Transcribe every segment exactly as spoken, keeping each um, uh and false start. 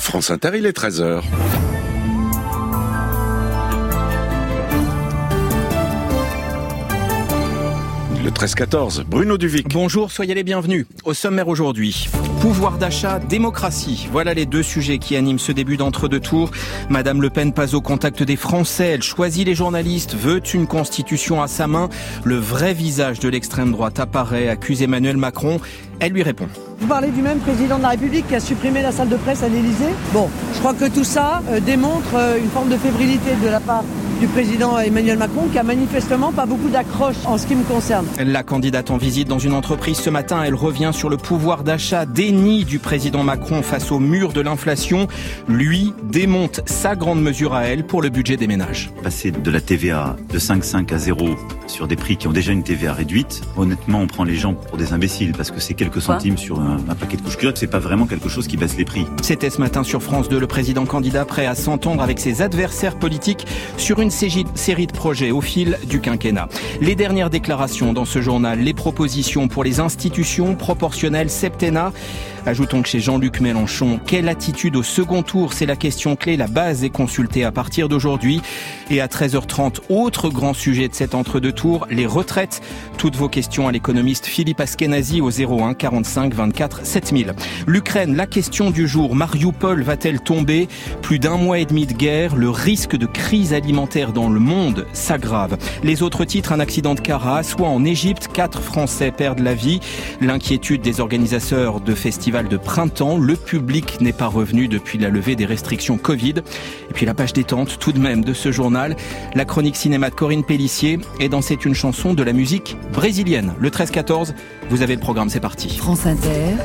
France Inter, il est treize heures. Le treize quatorze, Bruno Duvic. Bonjour, soyez les bienvenus. Au sommaire aujourd'hui, pouvoir d'achat, démocratie. Voilà les deux sujets qui animent ce début d'entre-deux tours. Madame Le Pen pas au contact des Français. Elle choisit les journalistes, veut une constitution à sa main. Le vrai visage de l'extrême droite apparaît, accuse Emmanuel Macron. Elle lui répond. Vous parlez du même président de la République qui a supprimé la salle de presse à l'Élysée ? Bon, je crois que tout ça euh, démontre euh, une forme de fébrilité de la part du président Emmanuel Macron qui a manifestement pas beaucoup d'accroche en ce qui me concerne. La candidate en visite dans une entreprise ce matin, elle revient sur le pouvoir d'achat, déni du président Macron face au mur de l'inflation. Lui démonte sa grande mesure à elle pour le budget des ménages. Passer de la T V A de cinq virgule cinq à zéro sur des prix qui ont déjà une T V A réduite, honnêtement on prend les gens pour des imbéciles parce que c'est quelques centimes sur un, un paquet de couches culottes, c'est pas vraiment quelque chose qui baisse les prix. C'était ce matin sur France deux, le président candidat prêt à s'entendre avec ses adversaires politiques sur une série de projets au fil du quinquennat. Les dernières déclarations dans ce journal, les propositions pour les institutions proportionnelles septennat. Ajoutons que chez Jean-Luc Mélenchon, quelle attitude au second tour ? C'est la question clé. La base est consultée à partir d'aujourd'hui. Et à treize heures trente, autre grand sujet de cet entre-deux tours, les retraites. Toutes vos questions à l'économiste Philippe Askenazi au zéro un quarante-cinq vingt-quatre sept mille. L'Ukraine, la question du jour. Mariupol va-t-elle tomber ? Plus d'un mois et demi de guerre, le risque de crise alimentaire dans le monde s'aggrave. Les autres titres, un accident de car à Assoua en Égypte, quatre Français perdent la vie. L'inquiétude des organisateurs de festivals de printemps, le public n'est pas revenu depuis la levée des restrictions Covid. Et puis la page détente tout de même de ce journal, la chronique cinéma de Corinne Pellissier et dans C'est une chanson de la musique brésilienne. Le treize quatorze, vous avez le programme, c'est parti. France Inter,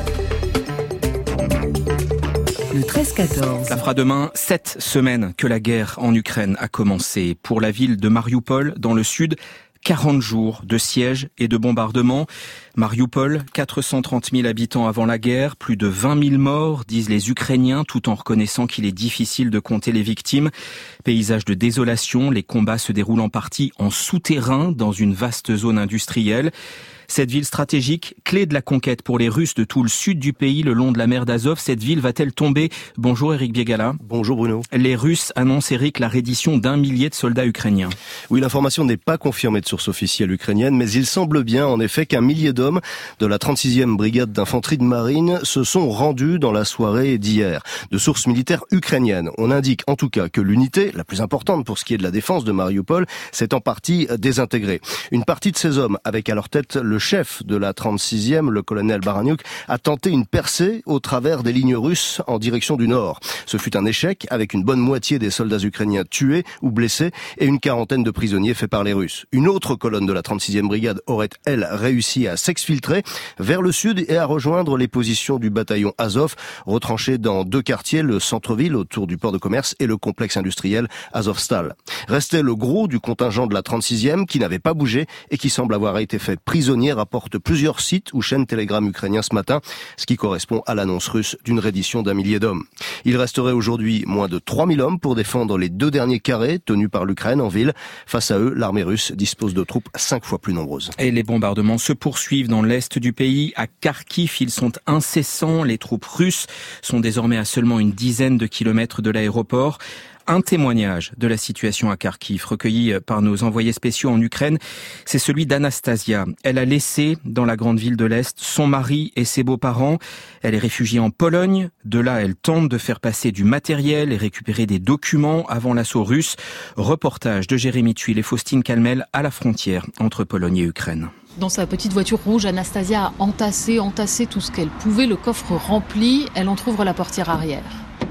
le treize quatorze. Ça fera demain sept semaines que la guerre en Ukraine a commencé. Pour la ville de Mariupol, dans le sud, quarante jours de siège et de bombardements. Mariupol, quatre cent trente mille habitants avant la guerre, plus de vingt mille morts, disent les Ukrainiens, tout en reconnaissant qu'il est difficile de compter les victimes. Paysage de désolation, les combats se déroulent en partie en souterrain dans une vaste zone industrielle. Cette ville stratégique, clé de la conquête pour les Russes de tout le sud du pays, le long de la mer d'Azov, cette ville va-t-elle tomber ? Bonjour Éric Biegala. Bonjour Bruno. Les Russes annoncent, Éric, la reddition d'un millier de soldats ukrainiens. Oui, l'information n'est pas confirmée de source officielle ukrainienne, mais il semble bien en effet qu'un millier d'hommes de la trente-sixième brigade d'infanterie de marine se sont rendus dans la soirée d'hier. De sources militaires ukrainiennes, on indique en tout cas que l'unité, la plus importante pour ce qui est de la défense de Mariupol, s'est en partie désintégrée. Une partie de ces hommes, avec à leur tête le chef de la trente-sixième, le colonel Baranyuk, a tenté une percée au travers des lignes russes en direction du nord. Ce fut un échec avec une bonne moitié des soldats ukrainiens tués ou blessés et une quarantaine de prisonniers faits par les Russes. Une autre colonne de la trente-sixième brigade aurait, elle, réussi à s'exfiltrer vers le sud et à rejoindre les positions du bataillon Azov, retranché dans deux quartiers, le centre-ville autour du port de commerce et le complexe industriel Azovstal. Restait le gros du contingent de la trente-sixième qui n'avait pas bougé et qui semble avoir été fait prisonnier, rapporte plusieurs sites ou chaînes Telegram ukrainiens ce matin, ce qui correspond à l'annonce russe d'une reddition d'un millier d'hommes. Il resterait aujourd'hui moins de trois mille hommes pour défendre les deux derniers carrés tenus par l'Ukraine en ville. Face à eux, l'armée russe dispose de troupes cinq fois plus nombreuses. Et les bombardements se poursuivent dans l'est du pays. À Kharkiv, ils sont incessants. Les troupes russes sont désormais à seulement une dizaine de kilomètres de l'aéroport. Un témoignage de la situation à Kharkiv, recueilli par nos envoyés spéciaux en Ukraine, c'est celui d'Anastasia. Elle a laissé, dans la grande ville de l'Est, son mari et ses beaux-parents. Elle est réfugiée en Pologne. De là, elle tente de faire passer du matériel et récupérer des documents avant l'assaut russe. Reportage de Jérémy Tuile et Faustine Calmel à la frontière entre Pologne et Ukraine. Dans sa petite voiture rouge, Anastasia a entassé, entassé tout ce qu'elle pouvait, le coffre rempli. Elle entrouvre la portière arrière.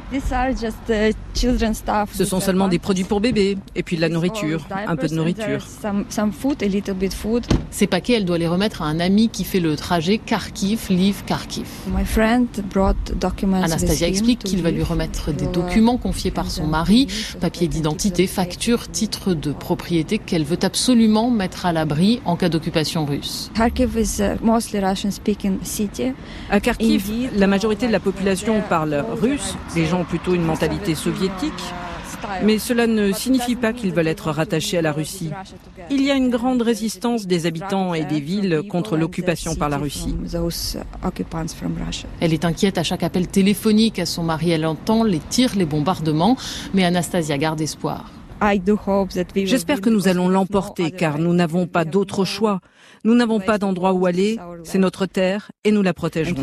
Ce sont seulement des produits pour bébés, et puis de la nourriture, un peu de nourriture. Ces paquets, elle doit les remettre à un ami qui fait le trajet Kharkiv-Lviv-Kharkiv. Anastasia explique qu'il va lui remettre des documents confiés par son mari, papiers d'identité, factures, titres de propriété qu'elle veut absolument mettre à l'abri en cas d'occupation russe. À Kharkiv, la majorité de la population parle russe. Les gens ont plutôt une mentalité soviétique. Mais cela ne signifie pas qu'ils veulent être rattachés à la Russie. Il y a une grande résistance des habitants et des villes contre l'occupation par la Russie. Elle est inquiète à chaque appel téléphonique à son mari. Elle entend les tirs, les bombardements. Mais Anastasia garde espoir. J'espère que nous allons l'emporter car nous n'avons pas d'autre choix. Nous n'avons pas d'endroit où aller, c'est notre terre et nous la protégerons.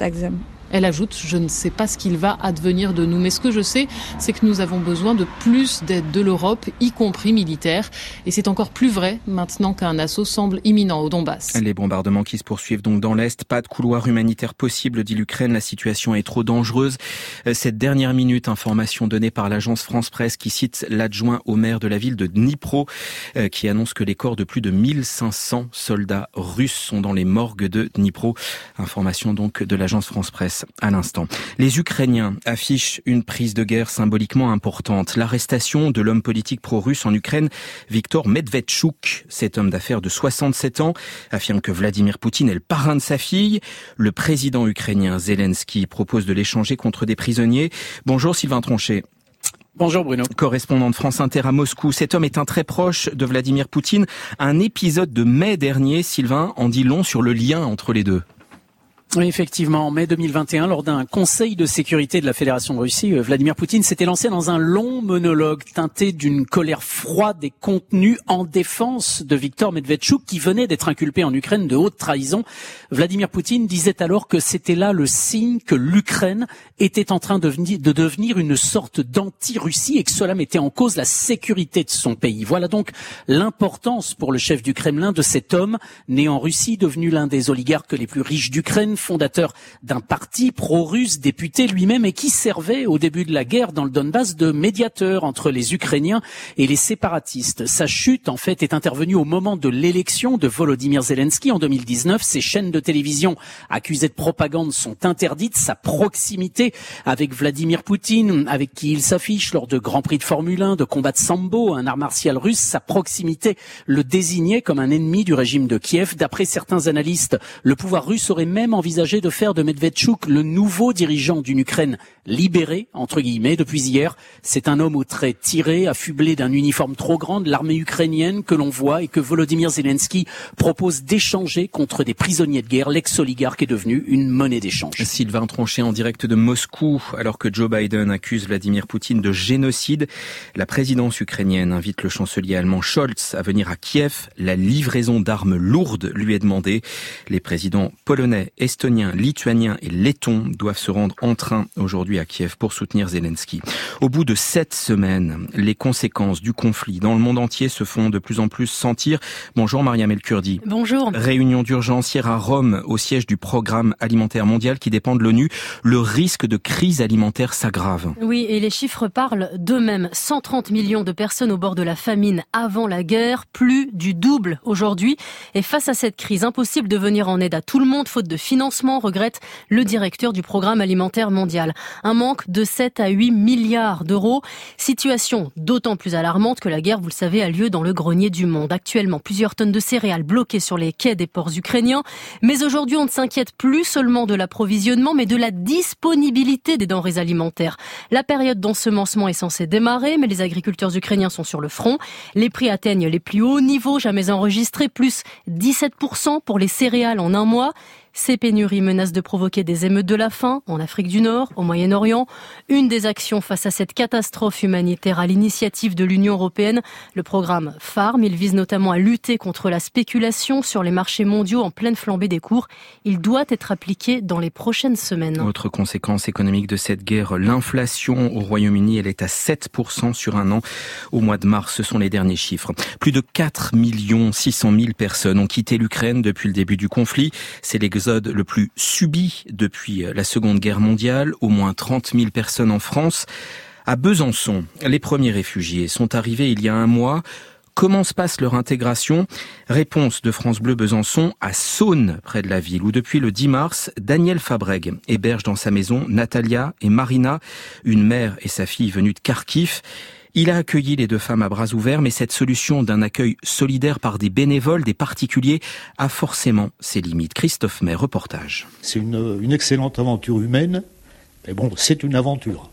Elle ajoute « Je ne sais pas ce qu'il va advenir de nous, mais ce que je sais, c'est que nous avons besoin de plus d'aide de l'Europe, y compris militaire. Et c'est encore plus vrai maintenant qu'un assaut semble imminent au Donbass. » Les bombardements qui se poursuivent donc dans l'Est. Pas de couloir humanitaire possible, dit l'Ukraine. La situation est trop dangereuse. Cette dernière minute, information donnée par l'agence France Presse qui cite l'adjoint au maire de la ville de Dnipro, qui annonce que les corps de plus de mille cinq cents soldats russes sont dans les morgues de Dnipro. Information donc de l'agence France Presse. À l'instant. Les Ukrainiens affichent une prise de guerre symboliquement importante. L'arrestation de l'homme politique pro-russe en Ukraine, Viktor Medvedchuk, cet homme d'affaires de soixante-sept ans, affirme que Vladimir Poutine est le parrain de sa fille. Le président ukrainien Zelensky propose de l'échanger contre des prisonniers. Bonjour Sylvain Tronchet. Bonjour Bruno. Correspondant de France Inter à Moscou. Cet homme est un très proche de Vladimir Poutine. Un épisode de mai dernier, Sylvain, en dit long sur le lien entre les deux. Oui, effectivement, en mai deux mille vingt et un, lors d'un conseil de sécurité de la Fédération de Russie, Vladimir Poutine s'était lancé dans un long monologue teinté d'une colère froide et contenue en défense de Viktor Medvedchuk qui venait d'être inculpé en Ukraine de haute trahison. Vladimir Poutine disait alors que c'était là le signe que l'Ukraine était en train de devenir une sorte d'anti-Russie et que cela mettait en cause la sécurité de son pays. Voilà donc l'importance pour le chef du Kremlin de cet homme né en Russie, devenu l'un des oligarques les plus riches d'Ukraine, fondateur d'un parti pro-russe, député lui-même et qui servait au début de la guerre dans le Donbass de médiateur entre les Ukrainiens et les séparatistes. Sa chute, en fait, est intervenue au moment de l'élection de Volodymyr Zelensky en deux mille dix-neuf. Ses chaînes de télévision accusées de propagande sont interdites. Sa proximité avec Vladimir Poutine, avec qui il s'affiche lors de Grands Prix de Formule un, de combat de sambo, un art martial russe, sa proximité le désignait comme un ennemi du régime de Kiev. D'après certains analystes, le pouvoir russe aurait même envisagé de faire de Medvedchuk le nouveau dirigeant d'une Ukraine libérée, entre guillemets, depuis hier. C'est un homme aux traits tirés, affublé d'un uniforme trop grand de l'armée ukrainienne que l'on voit et que Volodymyr Zelensky propose d'échanger contre des prisonniers de guerre. L'ex-oligarque est devenu une monnaie d'échange. Sylvain Tronchet en direct de Moscou. Alors que Joe Biden accuse Vladimir Poutine de génocide, la présidence ukrainienne invite le chancelier allemand Scholz à venir à Kiev. La livraison d'armes lourdes lui est demandée. Les présidents polonais, estoniens, lituaniens et lettons doivent se rendre en train aujourd'hui à Kiev pour soutenir Zelensky. Au bout de sept semaines, les conséquences du conflit dans le monde entier se font de plus en plus sentir. Bonjour Mariam El Kurdi. Bonjour. Réunion d'urgence hier à Rome, au siège du Programme alimentaire mondial qui dépend de l'ONU. Le risque de crise alimentaire s'aggrave. Oui, et les chiffres parlent d'eux-mêmes. cent trente millions de personnes au bord de la famine avant la guerre, plus du double aujourd'hui. Et face à cette crise, impossible de venir en aide à tout le monde, faute de financement, regrette le directeur du Programme alimentaire mondial. Un manque de sept à huit milliards d'euros. Situation d'autant plus alarmante que la guerre, vous le savez, a lieu dans le grenier du monde. Actuellement, plusieurs tonnes de céréales bloquées sur les quais des ports ukrainiens. Mais aujourd'hui, on ne s'inquiète plus seulement de l'approvisionnement, mais de la disponibilité des denrées alimentaires. La période d'ensemencement est censée démarrer, mais les agriculteurs ukrainiens sont sur le front. Les prix atteignent les plus hauts niveaux jamais enregistrés, plus dix-sept pour cent pour les céréales en un mois. Ces pénuries menacent de provoquer des émeutes de la faim en Afrique du Nord, au Moyen-Orient. Une des actions face à cette catastrophe humanitaire à l'initiative de l'Union européenne, le programme Farm. Il vise notamment à lutter contre la spéculation sur les marchés mondiaux en pleine flambée des cours. Il doit être appliqué dans les prochaines semaines. Autre conséquence économique de cette guerre, l'inflation au Royaume-Uni, elle est à sept pour cent sur un an. Au mois de mars, ce sont les derniers chiffres. Plus de quatre millions six cent mille personnes ont quitté l'Ukraine depuis le début du conflit. C'est l'exode le plus subi depuis la Seconde Guerre mondiale. Au moins trente mille personnes en France. À Besançon, les premiers réfugiés sont arrivés il y a un mois. Comment se passe leur intégration? Réponse de France Bleu Besançon à Saône, près de la ville, où depuis le dix mars, Daniel Fabreg héberge dans sa maison Natalia et Marina, une mère et sa fille venues de Kharkiv. Il a accueilli les deux femmes à bras ouverts, mais cette solution d'un accueil solidaire par des bénévoles, des particuliers, a forcément ses limites. Christophe May, reportage. C'est une, une excellente aventure humaine, mais bon, c'est une aventure, voilà.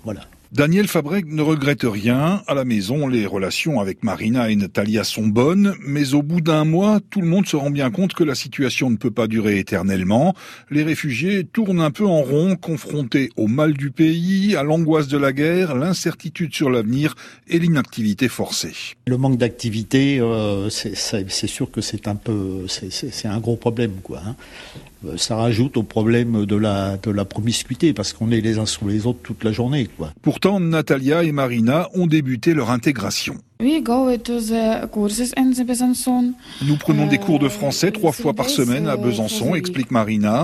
Daniel Fabreg ne regrette rien. À la maison, les relations avec Marina et Natalia sont bonnes, mais au bout d'un mois, tout le monde se rend bien compte que la situation ne peut pas durer éternellement. Les réfugiés tournent un peu en rond, confrontés au mal du pays, à l'angoisse de la guerre, l'incertitude sur l'avenir et l'inactivité forcée. Le manque d'activité, euh, c'est, c'est, c'est sûr que c'est un peu, c'est, c'est, c'est un gros problème, quoi. Hein. Ça rajoute au problème de la, de la promiscuité, parce qu'on est les uns sous les autres toute la journée, quoi. Pourtant, Natalia et Marina ont débuté leur intégration. Nous prenons des cours de français trois fois par semaine à Besançon, explique Marina.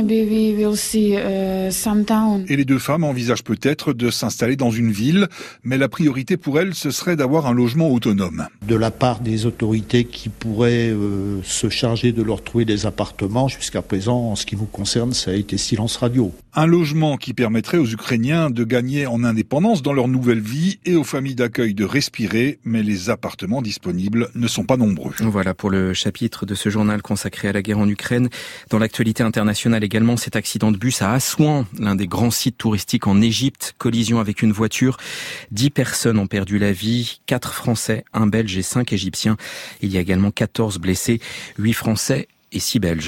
Et les deux femmes envisagent peut-être de s'installer dans une ville, mais la priorité pour elles, ce serait d'avoir un logement autonome. De la part des autorités qui pourraient euh, se charger de leur trouver des appartements, jusqu'à présent, en ce qui nous concerne, ça a été silence radio. Un logement qui permettrait aux Ukrainiens de gagner en indépendance dans leur nouvelle vie et aux familles d'accueil de respirer, mais les appartements disponibles ne sont pas nombreux. Voilà pour le chapitre de ce journal consacré à la guerre en Ukraine. Dans l'actualité internationale également, cet accident de bus à Assouan, l'un des grands sites touristiques en Égypte, collision avec une voiture. Dix personnes ont perdu la vie, quatre Français, un Belge et cinq Égyptiens. Il y a également quatorze blessés, huit Français et six Belges.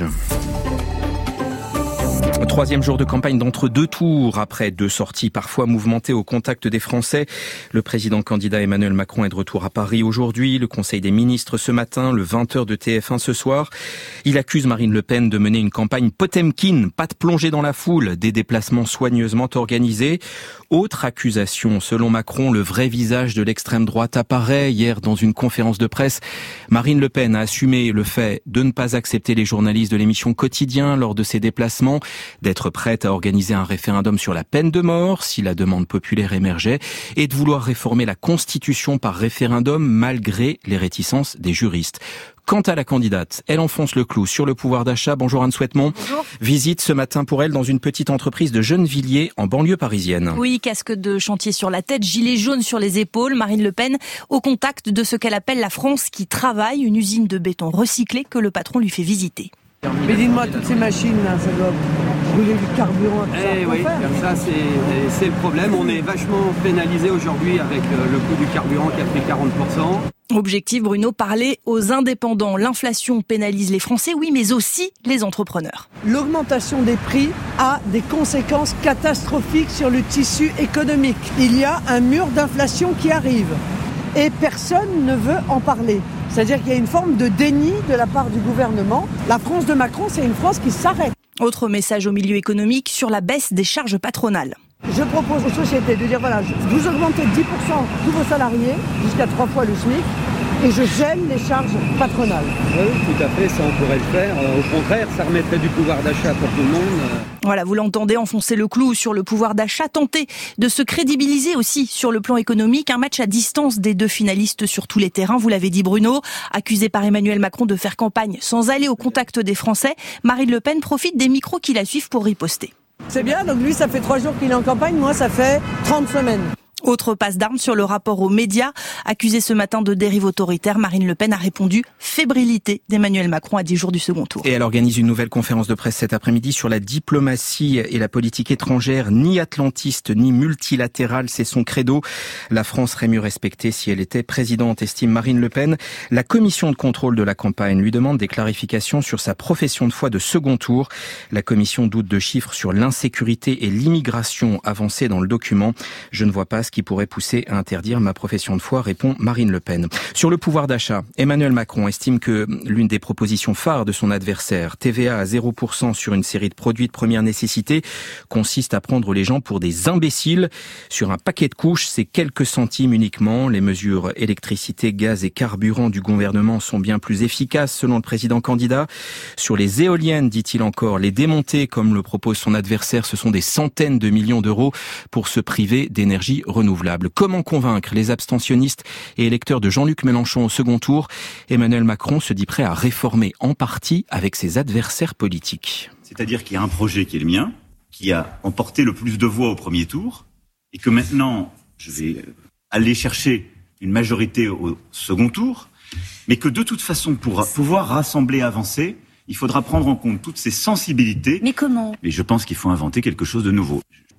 Troisième jour de campagne d'entre deux tours. Après deux sorties parfois mouvementées au contact des Français, le président candidat Emmanuel Macron est de retour à Paris aujourd'hui, le Conseil des ministres ce matin, le vingt heures de T F un ce soir. Il accuse Marine Le Pen de mener une campagne Potemkin, pas de plonger dans la foule, des déplacements soigneusement organisés. Autre accusation, selon Macron, le vrai visage de l'extrême droite apparaît. Hier, dans une conférence de presse, Marine Le Pen a assumé le fait de ne pas accepter les journalistes de l'émission Quotidien lors de ses déplacements, d'être prête à organiser un référendum sur la peine de mort si la demande populaire émergeait et de vouloir réformer la Constitution par référendum malgré les réticences des juristes. Quant à la candidate, elle enfonce le clou sur le pouvoir d'achat. Bonjour Anne Souhaitemont. Bonjour. Visite ce matin pour elle dans une petite entreprise de Gennevilliers en banlieue parisienne. Oui, casque de chantier sur la tête, gilet jaune sur les épaules. Marine Le Pen au contact de ce qu'elle appelle la France qui travaille, une usine de béton recyclé que le patron lui fait visiter. Mais dites-moi, toutes ces machines là, ça doit brûler du carburant. Tout eh ça, oui, faire. comme ça c'est, c'est le problème. On est vachement pénalisé aujourd'hui avec le coût du carburant qui a pris quarante pour cent. Objectif, Bruno, parler aux indépendants. L'inflation pénalise les Français, oui, mais aussi les entrepreneurs. L'augmentation des prix a des conséquences catastrophiques sur le tissu économique. Il y a un mur d'inflation qui arrive et personne ne veut en parler. C'est-à-dire qu'il y a une forme de déni de la part du gouvernement. La France de Macron, c'est une France qui s'arrête. Autre message au milieu économique sur la baisse des charges patronales. Je propose aux sociétés de dire voilà, vous augmentez dix pour cent tous vos salariés jusqu'à trois fois le SMIC et je gèle les charges patronales. Oui, tout à fait, ça on pourrait le faire. Au contraire, ça remettrait du pouvoir d'achat pour tout le monde. Voilà, vous l'entendez, enfoncer le clou sur le pouvoir d'achat, tenter de se crédibiliser aussi sur le plan économique. Un match à distance des deux finalistes sur tous les terrains, vous l'avez dit Bruno. Accusé par Emmanuel Macron de faire campagne sans aller au contact des Français, Marine Le Pen profite des micros qui la suivent pour riposter. C'est bien, donc lui ça fait trois jours qu'il est en campagne, moi ça fait trente semaines. Autre passe d'armes sur le rapport aux médias. Accusé ce matin de dérive autoritaire, Marine Le Pen a répondu fébrilité d'Emmanuel Macron à dix jours du second tour. Et elle organise une nouvelle conférence de presse cet après-midi sur la diplomatie et la politique étrangère, ni atlantiste ni multilatérale, c'est son credo. La France serait mieux respectée si elle était présidente, estime Marine Le Pen. La commission de contrôle de la campagne lui demande des clarifications sur sa profession de foi de second tour. La commission doute de chiffres sur l'insécurité et l'immigration avancés dans le document. Je ne vois pas ce qui pourrait pousser à interdire ma profession de foi, répond Marine Le Pen. Sur le pouvoir d'achat, Emmanuel Macron estime que l'une des propositions phares de son adversaire, T V A à zéro pour cent sur une série de produits de première nécessité, consiste à prendre les gens pour des imbéciles. Sur un paquet de couches, c'est quelques centimes uniquement. Les mesures électricité, gaz et carburant du gouvernement sont bien plus efficaces selon le président candidat. Sur les éoliennes, dit-il encore, les démonter comme le propose son adversaire, ce sont des centaines de millions d'euros pour se priver d'énergie renouvelable. Comment convaincre les abstentionnistes et électeurs de Jean-Luc Mélenchon au second tour? Emmanuel Macron se dit prêt à réformer en partie avec ses adversaires politiques. C'est-à-dire qu'il y a un projet qui est le mien, qui a emporté le plus de voix au premier tour, et que maintenant, je vais aller chercher une majorité au second tour, mais que de toute façon, pour pouvoir rassembler, avancer, il faudra prendre en compte toutes ces sensibilités. Mais comment ? Et je pense qu'il faut inventer quelque chose de nouveau.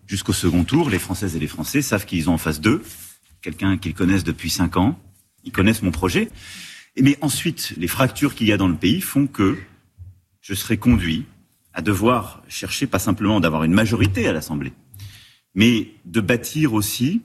jusqu'au second tour, les Françaises et les Français savent qu'ils ont en face d'eux quelqu'un qu'ils connaissent depuis cinq ans. Ils connaissent mon projet. Mais ensuite, les fractures qu'il y a dans le pays font que je serai conduit à devoir chercher pas simplement d'avoir une majorité à l'Assemblée, mais de bâtir aussi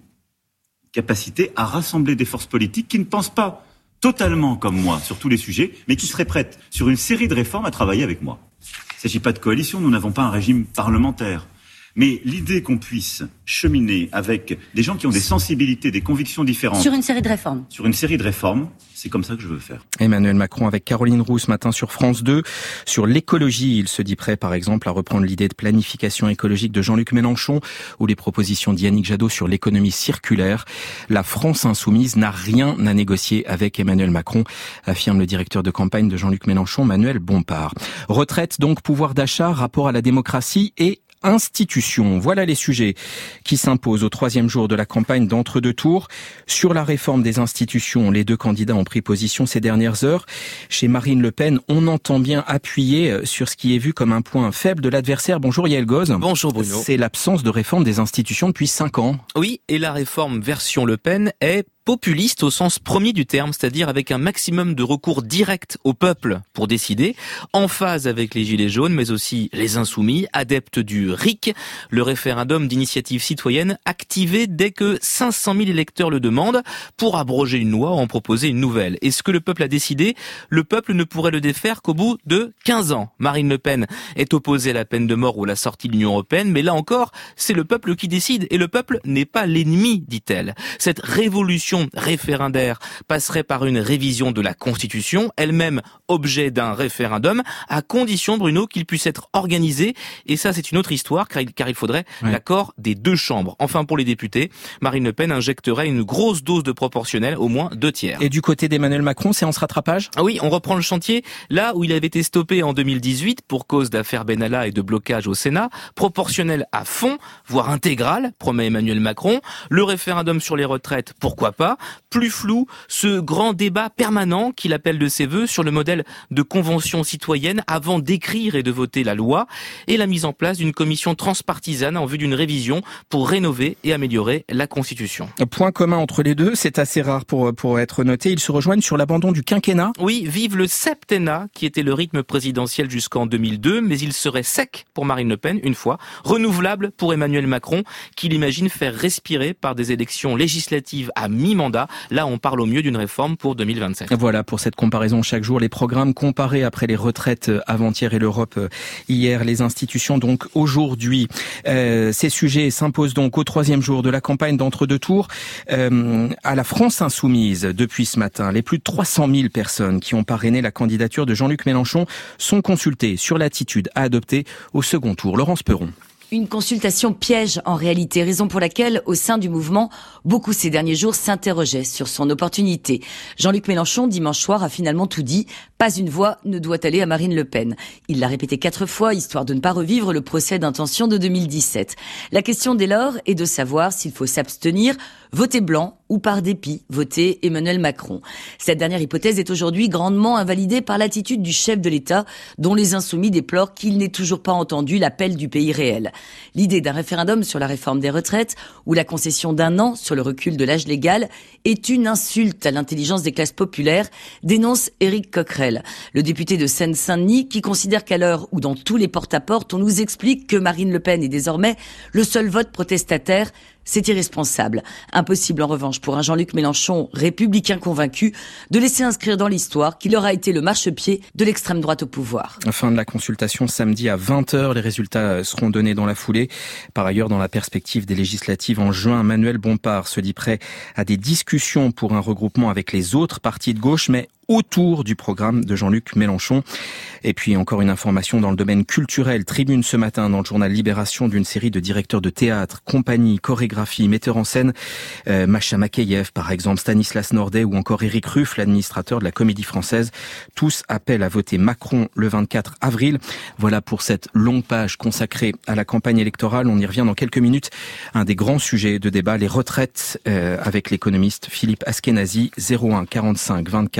capacité à rassembler des forces politiques qui ne pensent pas totalement comme moi sur tous les sujets, mais qui seraient prêtes sur une série de réformes à travailler avec moi. Il ne s'agit pas de coalition, nous n'avons pas un régime parlementaire. Mais l'idée qu'on puisse cheminer avec des gens qui ont des sensibilités, des convictions différentes... Sur une série de réformes. Sur une série de réformes, c'est comme ça que je veux faire. Emmanuel Macron avec Caroline Roux ce matin sur France deux. Sur l'écologie, il se dit prêt par exemple à reprendre l'idée de planification écologique de Jean-Luc Mélenchon ou les propositions d'Yannick Jadot sur l'économie circulaire. La France insoumise n'a rien à négocier avec Emmanuel Macron, affirme le directeur de campagne de Jean-Luc Mélenchon, Manuel Bompard. Retraite donc, pouvoir d'achat, rapport à la démocratie et institutions. Voilà les sujets qui s'imposent au troisième jour de la campagne d'entre-deux tours. Sur la réforme des institutions, les deux candidats ont pris position ces dernières heures. Chez Marine Le Pen, on entend bien appuyer sur ce qui est vu comme un point faible de l'adversaire. Bonjour Yael Goz. Bonjour Bruno. C'est l'absence de réforme des institutions depuis cinq ans. Oui, et la réforme version Le Pen est populiste au sens premier du terme, c'est-à-dire avec un maximum de recours direct au peuple pour décider, en phase avec les Gilets jaunes, mais aussi les Insoumis, adeptes du R I C, le référendum d'initiative citoyenne, activé dès que cinq cent mille électeurs le demandent pour abroger une loi ou en proposer une nouvelle. Et ce que le peuple a décidé, le peuple ne pourrait le défaire qu'au bout de quinze ans. Marine Le Pen est opposée à la peine de mort ou à la sortie de l'Union européenne, mais là encore, c'est le peuple qui décide, et le peuple n'est pas l'ennemi, dit-elle. Cette révolution référendaire passerait par une révision de la Constitution, elle-même objet d'un référendum, à condition, Bruno, qu'il puisse être organisé. Et ça, c'est une autre histoire, car il, car il faudrait ouais. l'accord des deux chambres. Enfin, pour les députés, Marine Le Pen injecterait une grosse dose de proportionnel, au moins deux tiers. Et du côté d'Emmanuel Macron, c'est en rattrapage ? Ah oui, on reprend le chantier là où il avait été stoppé en deux mille dix-huit pour cause d'affaires Benalla et de blocage au Sénat. Proportionnel à fond, voire intégral, promet Emmanuel Macron. Le référendum sur les retraites, pourquoi pas ? Plus flou, ce grand débat permanent qu'il appelle de ses vœux sur le modèle de convention citoyenne avant d'écrire et de voter la loi, et la mise en place d'une commission transpartisane en vue d'une révision pour rénover et améliorer la Constitution. Point commun entre les deux, c'est assez rare pour, pour être noté, ils se rejoignent sur l'abandon du quinquennat. Oui, vive le septennat qui était le rythme présidentiel jusqu'en deux mille deux, mais il serait sec pour Marine Le Pen une fois, renouvelable pour Emmanuel Macron, qu'il imagine faire respirer par des élections législatives à mi-mandat. Là, on parle au mieux d'une réforme pour deux mille vingt-sept. Voilà, pour cette comparaison chaque jour, les programmes comparés après les retraites avant-hier et l'Europe hier, les institutions donc aujourd'hui. Euh, ces sujets s'imposent donc au troisième jour de la campagne d'entre-deux tours. Euh, à la France insoumise, depuis ce matin, les plus de trois cent mille personnes qui ont parrainé la candidature de Jean-Luc Mélenchon sont consultées sur l'attitude à adopter au second tour. Laurence Perron. Une consultation piège en réalité, raison pour laquelle, au sein du mouvement, beaucoup ces derniers jours s'interrogeaient sur son opportunité. Jean-Luc Mélenchon, dimanche soir, a finalement tout dit. Pas une voix ne doit aller à Marine Le Pen. Il l'a répété quatre fois, histoire de ne pas revivre le procès d'intention de deux mille dix-sept. La question dès lors est de savoir s'il faut s'abstenir, voter blanc ou par dépit, voter Emmanuel Macron. Cette dernière hypothèse est aujourd'hui grandement invalidée par l'attitude du chef de l'État, dont les Insoumis déplorent qu'il n'ait toujours pas entendu l'appel du pays réel. L'idée d'un référendum sur la réforme des retraites ou la concession d'un an sur le recul de l'âge légal est une insulte à l'intelligence des classes populaires, dénonce Éric Coquerel, le député de Seine-Saint-Denis, qui considère qu'à l'heure où dans tous les porte-à-porte on nous explique que Marine Le Pen est désormais le seul vote protestataire, c'est irresponsable. Impossible en revanche pour un Jean-Luc Mélenchon, républicain convaincu, de laisser inscrire dans l'histoire qu'il aura été le marchepied de l'extrême droite au pouvoir. Fin de la consultation samedi à vingt heures. Les résultats seront donnés dans la foulée. Par ailleurs, dans la perspective des législatives en juin, Manuel Bompard se dit prêt à des discussions pour un regroupement avec les autres partis de gauche, mais autour du programme de Jean-Luc Mélenchon. Et puis encore une information dans le domaine culturel. Tribune ce matin dans le journal Libération d'une série de directeurs de théâtre, compagnie, chorégraphie, metteurs en scène. Euh, Macha Makeyev par exemple, Stanislas Nordet ou encore Éric Ruff, l'administrateur de la Comédie Française. Tous appellent à voter Macron le vingt-quatre avril. Voilà pour cette longue page consacrée à la campagne électorale. On y revient dans quelques minutes. Un des grands sujets de débat, les retraites, euh, avec l'économiste Philippe Askenazi. zéro un quarante-cinq vingt-quatre sept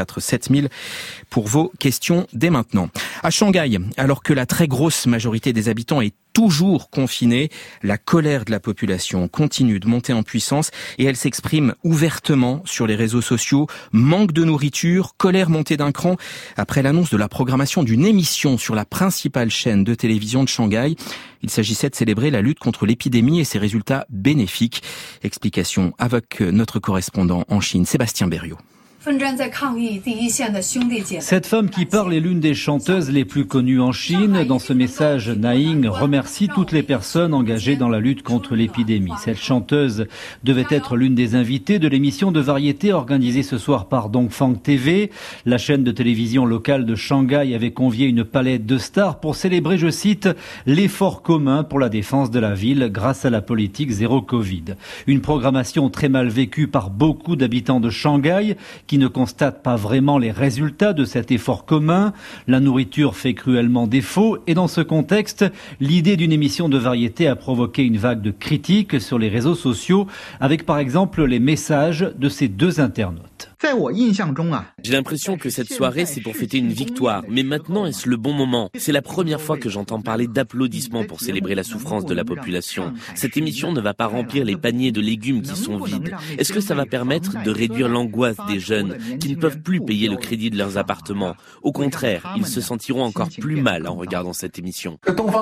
sept mille pour vos questions dès maintenant. À Shanghai, alors que la très grosse majorité des habitants est toujours confinée, la colère de la population continue de monter en puissance et elle s'exprime ouvertement sur les réseaux sociaux. Manque de nourriture, colère montée d'un cran après l'annonce de la programmation d'une émission sur la principale chaîne de télévision de Shanghai. Il s'agissait de célébrer la lutte contre l'épidémie et ses résultats bénéfiques. Explication avec notre correspondant en Chine, Sébastien Berriot. Cette femme qui parle est l'une des chanteuses les plus connues en Chine. Dans ce message, Na Ying remercie toutes les personnes engagées dans la lutte contre l'épidémie. Cette chanteuse devait être l'une des invitées de l'émission de variété organisée ce soir par Dongfang T V. La chaîne de télévision locale de Shanghai avait convié une palette de stars pour célébrer, je cite, l'effort commun pour la défense de la ville grâce à la politique zéro Covid. Une programmation très mal vécue par beaucoup d'habitants de Shanghai qui ne constate pas vraiment les résultats de cet effort commun. La nourriture fait cruellement défaut et dans ce contexte, l'idée d'une émission de variété a provoqué une vague de critiques sur les réseaux sociaux avec par exemple les messages de ces deux internautes. J'ai l'impression que cette soirée, c'est pour fêter une victoire. Mais maintenant, est-ce le bon moment? C'est la première fois que j'entends parler d'applaudissements pour célébrer la souffrance de la population. Cette émission ne va pas remplir les paniers de légumes qui sont vides. Est-ce que ça va permettre de réduire l'angoisse des jeunes qui ne peuvent plus payer le crédit de leurs appartements? Au contraire, ils se sentiront encore plus mal en regardant cette émission.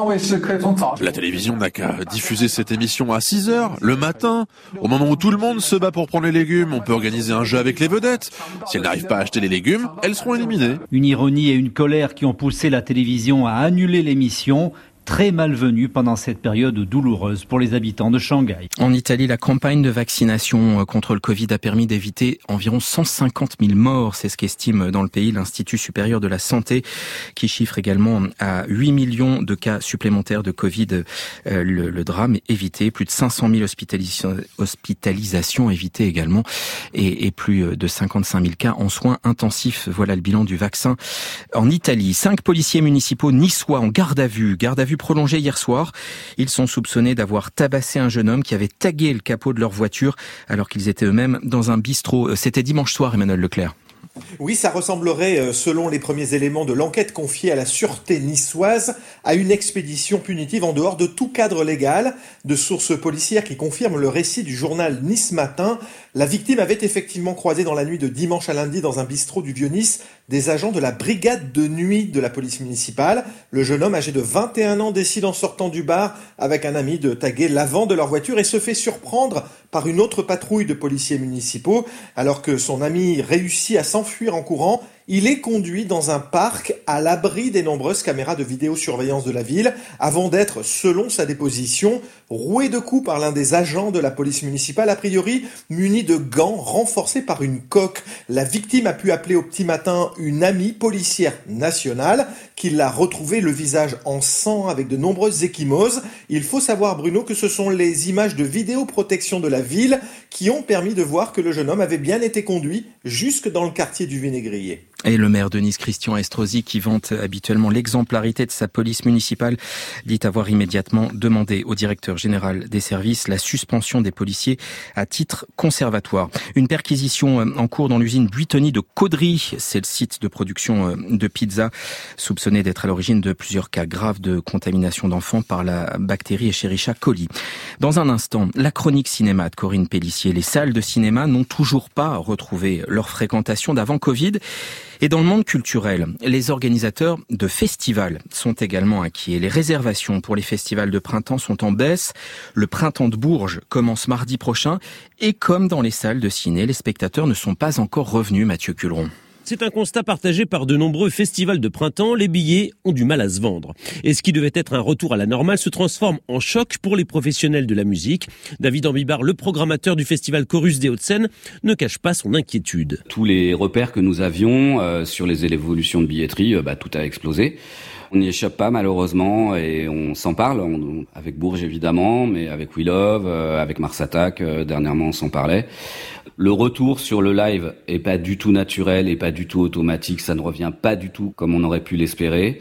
La télévision n'a qu'à diffuser cette émission à six heures, le matin. Au moment où tout le monde se bat pour prendre les légumes, on peut organiser un jeu avec les vedettes. Si elles n'arrivent pas à acheter les légumes, elles seront éliminées. Une ironie et une colère qui ont poussé la télévision à annuler l'émission. Très malvenue pendant cette période douloureuse pour les habitants de Shanghai. En Italie, la campagne de vaccination contre le Covid a permis d'éviter environ cent cinquante mille morts. C'est ce qu'estime dans le pays l'Institut supérieur de la santé, qui chiffre également à huit millions de cas supplémentaires de Covid. Euh, le, le drame est évité. Plus de cinq cent mille hospitalisations, hospitalisations évitées également et, et plus de cinquante-cinq mille cas en soins intensifs. Voilà le bilan du vaccin en Italie. Cinq policiers municipaux niçois en garde à vue. Garde à vue prolongé hier soir. Ils sont soupçonnés d'avoir tabassé un jeune homme qui avait tagué le capot de leur voiture alors qu'ils étaient eux-mêmes dans un bistrot. C'était dimanche soir, Emmanuel Leclerc. Oui, ça ressemblerait, selon les premiers éléments de l'enquête confiée à la sûreté niçoise, à une expédition punitive en dehors de tout cadre légal. De sources policières qui confirment le récit du journal Nice Matin, la victime avait effectivement croisé dans la nuit de dimanche à lundi dans un bistrot du Vieux-Nice des agents de la brigade de nuit de la police municipale. Le jeune homme âgé de vingt et un ans décide en sortant du bar avec un ami de taguer l'avant de leur voiture et se fait surprendre par une autre patrouille de policiers municipaux. Alors que son ami réussit à s'enfuir en courant, il est conduit dans un parc à l'abri des nombreuses caméras de vidéosurveillance de la ville avant d'être, selon sa déposition, roué de coups par l'un des agents de la police municipale, a priori muni de gants renforcés par une coque. La victime a pu appeler au petit matin une amie policière nationale qui l'a retrouvé le visage en sang avec de nombreuses ecchymoses. Il faut savoir, Bruno, que ce sont les images de vidéoprotection de la ville qui ont permis de voir que le jeune homme avait bien été conduit jusque dans le quartier du Vinaigrier. Et le maire de Nice, Christian Estrosi, qui vante habituellement l'exemplarité de sa police municipale, dit avoir immédiatement demandé au directeur général des services la suspension des policiers à titre conservatoire. Une perquisition en cours dans l'usine Buitoni de Caudry, c'est le site de production de pizza, soupçonné d'être à l'origine de plusieurs cas graves de contamination d'enfants par la bactérie Escherichia coli. Dans un instant, la chronique cinéma de Corinne Pellissier. Les salles de cinéma n'ont toujours pas retrouvé leur fréquentation d'avant Covid. Et dans le monde culturel, les organisateurs de festivals sont également inquiets. Les réservations pour les festivals de printemps sont en baisse. Le printemps de Bourges commence mardi prochain. Et comme dans les salles de ciné, les spectateurs ne sont pas encore revenus, Mathieu Culeron. C'est un constat partagé par de nombreux festivals de printemps. Les billets ont du mal à se vendre. Et ce qui devait être un retour à la normale se transforme en choc pour les professionnels de la musique. David Ambibar, le programmateur du festival Chorus des Hauts-de-Seine, ne cache pas son inquiétude. Tous les repères que nous avions euh, sur les évolutions de billetterie, euh, bah, tout a explosé. On n'y échappe pas malheureusement et on s'en parle, on, avec Bourges évidemment, mais avec We Love, euh, avec Mars Attack, euh, dernièrement on s'en parlait. Le retour sur le live est pas du tout naturel et pas du tout automatique, ça ne revient pas du tout comme on aurait pu l'espérer.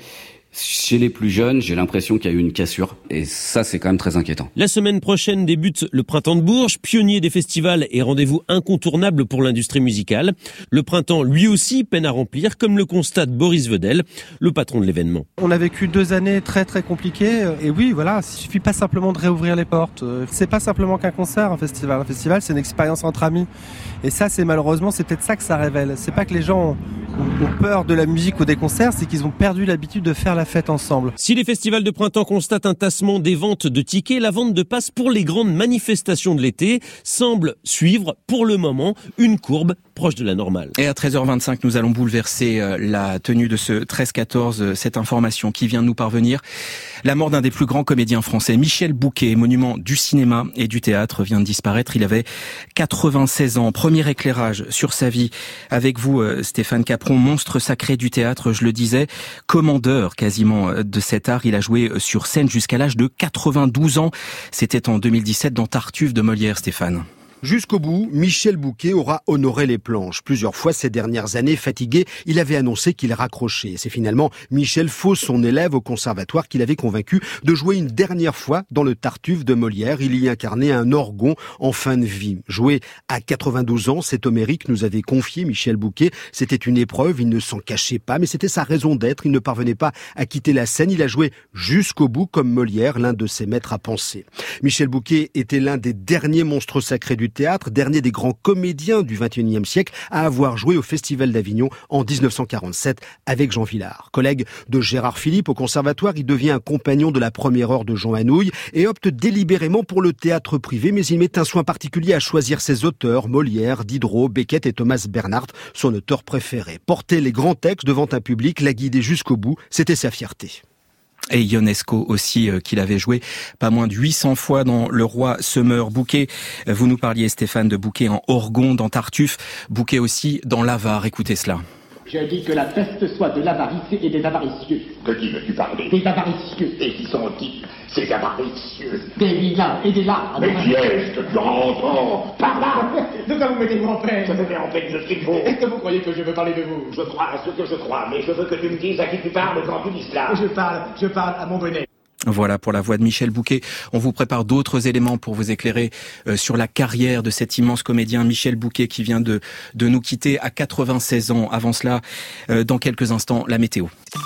Chez les plus jeunes, j'ai l'impression qu'il y a eu une cassure. Et ça, c'est quand même très inquiétant. La semaine prochaine débute le Printemps de Bourges, pionnier des festivals et rendez-vous incontournable pour l'industrie musicale. Le printemps, lui aussi, peine à remplir, comme le constate Boris Vedel, le patron de l'événement. On a vécu deux années très très compliquées. Et oui, voilà, il suffit pas simplement de réouvrir les portes. C'est pas simplement qu'un concert, un festival. Un festival, c'est une expérience entre amis. Et ça, c'est malheureusement, c'est peut-être ça que ça révèle. C'est pas que les gens ont, ont peur de la musique ou des concerts, c'est qu'ils ont perdu l'habitude de faire la fête ensemble. Si les festivals de printemps constatent un tassement des ventes de tickets, la vente de passes pour les grandes manifestations de l'été semble suivre, pour le moment, une courbe proche de la normale. Et à treize heures vingt-cinq, nous allons bouleverser la tenue de ce treize quatorze. Cette information qui vient de nous parvenir. La mort d'un des plus grands comédiens français, Michel Bouquet, monument du cinéma et du théâtre, vient de disparaître. Il avait quatre-vingt-seize ans. Premier éclairage sur sa vie avec vous, Stéphane Capron, monstre sacré du théâtre, je le disais, commandeur quasiment de cet art. Il a joué sur scène jusqu'à l'âge de quatre-vingt-douze ans. C'était en deux mille dix-sept dans Tartuffe de Molière, Stéphane. Jusqu'au bout, Michel Bouquet aura honoré les planches. Plusieurs fois ces dernières années, fatigué, il avait annoncé qu'il raccrochait. C'est finalement Michel Faux, son élève au conservatoire, qu'il avait convaincu de jouer une dernière fois dans le Tartuffe de Molière. Il y incarnait un Orgon en fin de vie. Joué à quatre-vingt-douze ans, cet homérique nous avait confié Michel Bouquet. C'était une épreuve, il ne s'en cachait pas, mais c'était sa raison d'être. Il ne parvenait pas à quitter la scène. Il a joué jusqu'au bout comme Molière, l'un de ses maîtres à penser. Michel Bouquet était l'un des derniers monstres sacrés du théâtre, dernier des grands comédiens du vingt et unième siècle à avoir joué au Festival d'Avignon en dix-neuf cent quarante-sept avec Jean Vilar. Collègue de Gérard Philippe au conservatoire, il devient un compagnon de la première heure de Jean Anouilh et opte délibérément pour le théâtre privé, mais il met un soin particulier à choisir ses auteurs, Molière, Diderot, Beckett et Thomas Bernhardt, son auteur préféré. Porter les grands textes devant un public, la guider jusqu'au bout, c'était sa fierté. Et Ionesco aussi, euh, qu'il avait joué pas moins de huit cents fois dans Le Roi se meurt. Bouquet, vous nous parliez, Stéphane, de Bouquet en Orgon dans Tartuffe, Bouquet aussi dans l'Avare. Écoutez cela. Je dis que la peste soit de l'avarice et des avaricieux. De qui veux-tu parler? Des avaricieux. Et qui sont-ils, ces avaricieux? Des vilains et des larmes. Mais qui est-ce que tu entends? Par là! Nous allons mettez-vous en peine. Je me mets en peine de ce qu'il faut. Est-ce que vous croyez que je veux parler de vous? Je crois à ce que je crois, mais je veux que tu me dises à qui tu parles quand tu dis cela. Je parle, je parle à mon bonnet. Voilà pour la voix de Michel Bouquet. On vous prépare d'autres éléments pour vous éclairer euh, sur la carrière de cet immense comédien Michel Bouquet qui vient de, de nous quitter à quatre-vingt-seize ans. Avant cela, euh, dans quelques instants, la météo.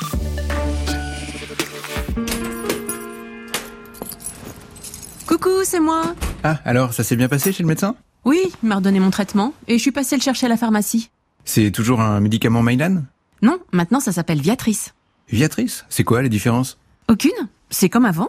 Coucou, c'est moi. Ah, alors, ça s'est bien passé chez le médecin? Oui, il m'a redonné mon traitement et je suis passée le chercher à la pharmacie. C'est toujours un médicament Mylan? Non, maintenant ça s'appelle Viatrice. Viatrice? C'est quoi les différences? Aucune, c'est comme avant.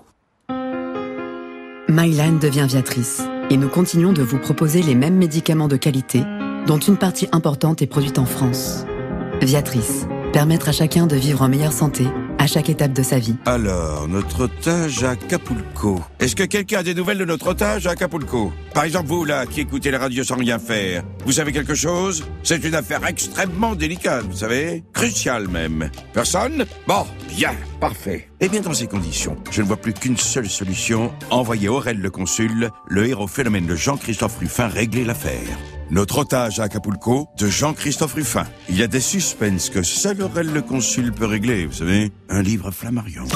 Mylan devient Viatrice et nous continuons de vous proposer les mêmes médicaments de qualité dont une partie importante est produite en France. Viatrice, permettre à chacun de vivre en meilleure santé à chaque étape de sa vie. Alors, notre otage à Acapulco. Est-ce que quelqu'un a des nouvelles de notre otage à Acapulco? Par exemple, vous, là, qui écoutez la radio sans rien faire, vous savez quelque chose? C'est une affaire extrêmement délicate, vous savez? Cruciale, même. Personne? Bon, bien, parfait. Eh bien, dans ces conditions, je ne vois plus qu'une seule solution. Envoyer Aurel le consul, le héros phénomène de Jean-Christophe Ruffin, régler l'affaire. Notre otage à Acapulco, de Jean-Christophe Ruffin. Il y a des suspens que seul Aurel le consul peut régler, vous savez? Un livre Flammarion.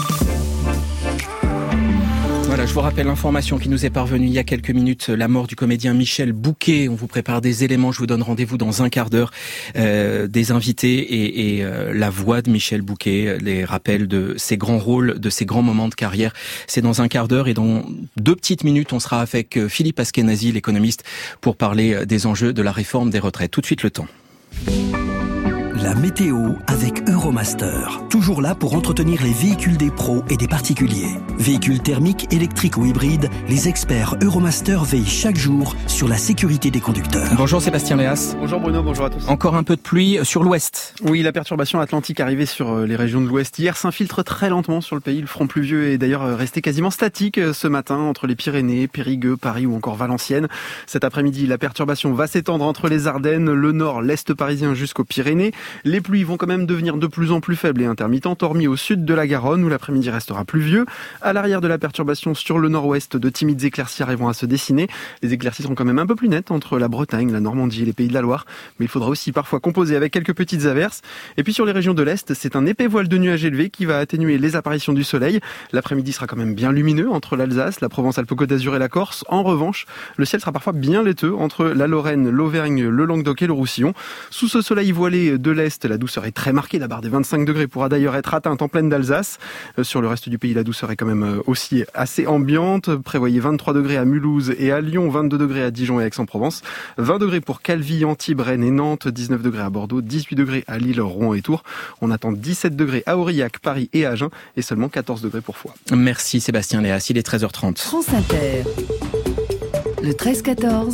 Voilà, je vous rappelle l'information qui nous est parvenue il y a quelques minutes, la mort du comédien Michel Bouquet. On vous prépare des éléments, je vous donne rendez-vous dans un quart d'heure, euh, des invités et, et euh, la voix de Michel Bouquet, les rappels de ses grands rôles, de ses grands moments de carrière. C'est dans un quart d'heure et dans deux petites minutes, on sera avec Philippe Askenazi, l'économiste, pour parler des enjeux de la réforme des retraites. Tout de suite le temps. La météo avec Euromaster. Toujours là pour entretenir les véhicules des pros et des particuliers. Véhicules thermiques, électriques ou hybrides, les experts Euromaster veillent chaque jour sur la sécurité des conducteurs. Bonjour Sébastien Léas. Bonjour Bruno, bonjour à tous. Encore un peu de pluie sur l'ouest. Oui, la perturbation atlantique arrivée sur les régions de l'ouest hier s'infiltre très lentement sur le pays. Le front pluvieux est d'ailleurs resté quasiment statique ce matin entre les Pyrénées, Périgueux, Paris ou encore Valenciennes. Cet après-midi, la perturbation va s'étendre entre les Ardennes, le nord, l'est parisien jusqu'aux Pyrénées. Les pluies vont quand même devenir de plus en plus faibles et intermittentes, hormis au sud de la Garonne où l'après-midi restera pluvieux. À l'arrière de la perturbation sur le nord-ouest, de timides éclaircies arriveront à se dessiner. Les éclaircies seront quand même un peu plus nettes entre la Bretagne, la Normandie et les Pays de la Loire. Mais il faudra aussi parfois composer avec quelques petites averses. Et puis sur les régions de l'Est, c'est un épais voile de nuages élevés qui va atténuer les apparitions du soleil. L'après-midi sera quand même bien lumineux entre l'Alsace, la Provence-Alpes-Côte d'Azur et la Corse. En revanche, le ciel sera parfois bien laiteux entre la Lorraine, l'Auvergne, le Languedoc et le Roussillon. Sous ce soleil voilé de l'Est, la douceur est très marquée. La barre des vingt-cinq degrés pourra d'ailleurs être atteinte en plaine d'Alsace. Sur le reste du pays, la douceur est quand même aussi assez ambiante. Prévoyez vingt-trois degrés à Mulhouse et à Lyon, vingt-deux degrés à Dijon et Aix-en-Provence, vingt degrés pour Calvi, Antibes, Rennes et Nantes, dix-neuf degrés à Bordeaux, dix-huit degrés à Lille, Rouen et Tours. On attend dix-sept degrés à Aurillac, Paris et Agen et seulement quatorze degrés pour Foix. Merci Sébastien Léas, il est treize heures trente. France Inter, le treize quatorze,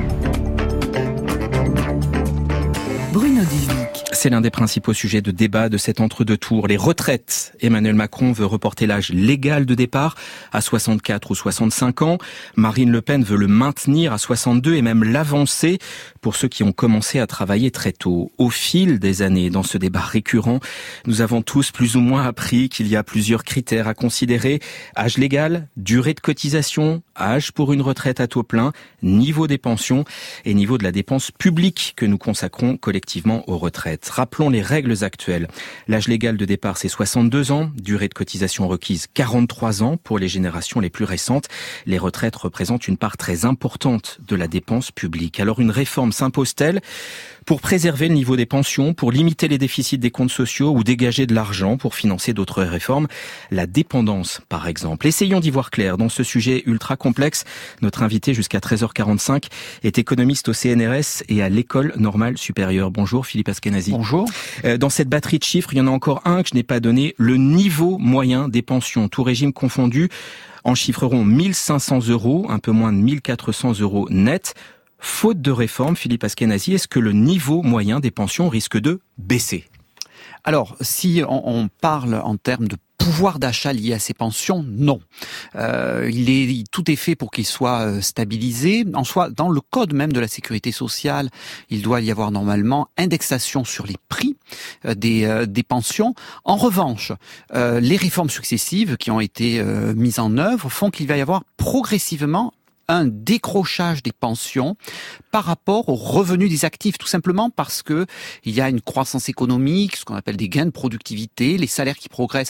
Bruno Dubuc. C'est l'un des principaux sujets de débat de cet entre-deux tours. Les retraites. Emmanuel Macron veut reporter l'âge légal de départ à soixante-quatre ou soixante-cinq ans. Marine Le Pen veut le maintenir à soixante-deux et même l'avancer pour ceux qui ont commencé à travailler très tôt. Au fil des années, dans ce débat récurrent, nous avons tous plus ou moins appris qu'il y a plusieurs critères à considérer. Âge légal, durée de cotisation, âge pour une retraite à taux plein, niveau des pensions et niveau de la dépense publique que nous consacrons collectivement aux retraites. Rappelons les règles actuelles. L'âge légal de départ, c'est soixante-deux ans. Durée de cotisation requise, quarante-trois ans pour les générations les plus récentes. Les retraites représentent une part très importante de la dépense publique. Alors une réforme s'impose-t-elle pour préserver le niveau des pensions, pour limiter les déficits des comptes sociaux ou dégager de l'argent pour financer d'autres réformes? La dépendance, par exemple. Essayons d'y voir clair dans ce sujet ultra complexe. Notre invité jusqu'à treize heures quarante-cinq est économiste au C N R S et à l'École normale supérieure. Bonjour Philippe Askenazi. Bonjour. Dans cette batterie de chiffres, il y en a encore un que je n'ai pas donné, le niveau moyen des pensions, tout régime confondu, en chiffreront mille cinq cents euros, un peu moins de mille quatre cents euros net. Faute de réforme, Philippe Askenazi, est-ce que le niveau moyen des pensions risque de baisser? Alors, si on, on parle en termes de pouvoir d'achat lié à ces pensions, non. Euh, il est tout est fait pour qu'il soit stabilisé. En soi, dans le code même de la sécurité sociale, il doit y avoir normalement indexation sur les prix euh, des, euh, des pensions. En revanche, euh, les réformes successives qui ont été euh, mises en œuvre font qu'il va y avoir progressivement un décrochage des pensions par rapport aux revenus des actifs, tout simplement parce que il y a une croissance économique, ce qu'on appelle des gains de productivité, les salaires qui progressent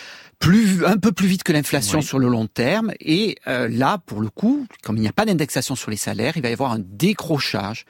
plus un peu plus vite que l'inflation oui. sur le long terme. Et euh, là, pour le coup, comme il n'y a pas d'indexation sur les salaires, il va y avoir un décrochage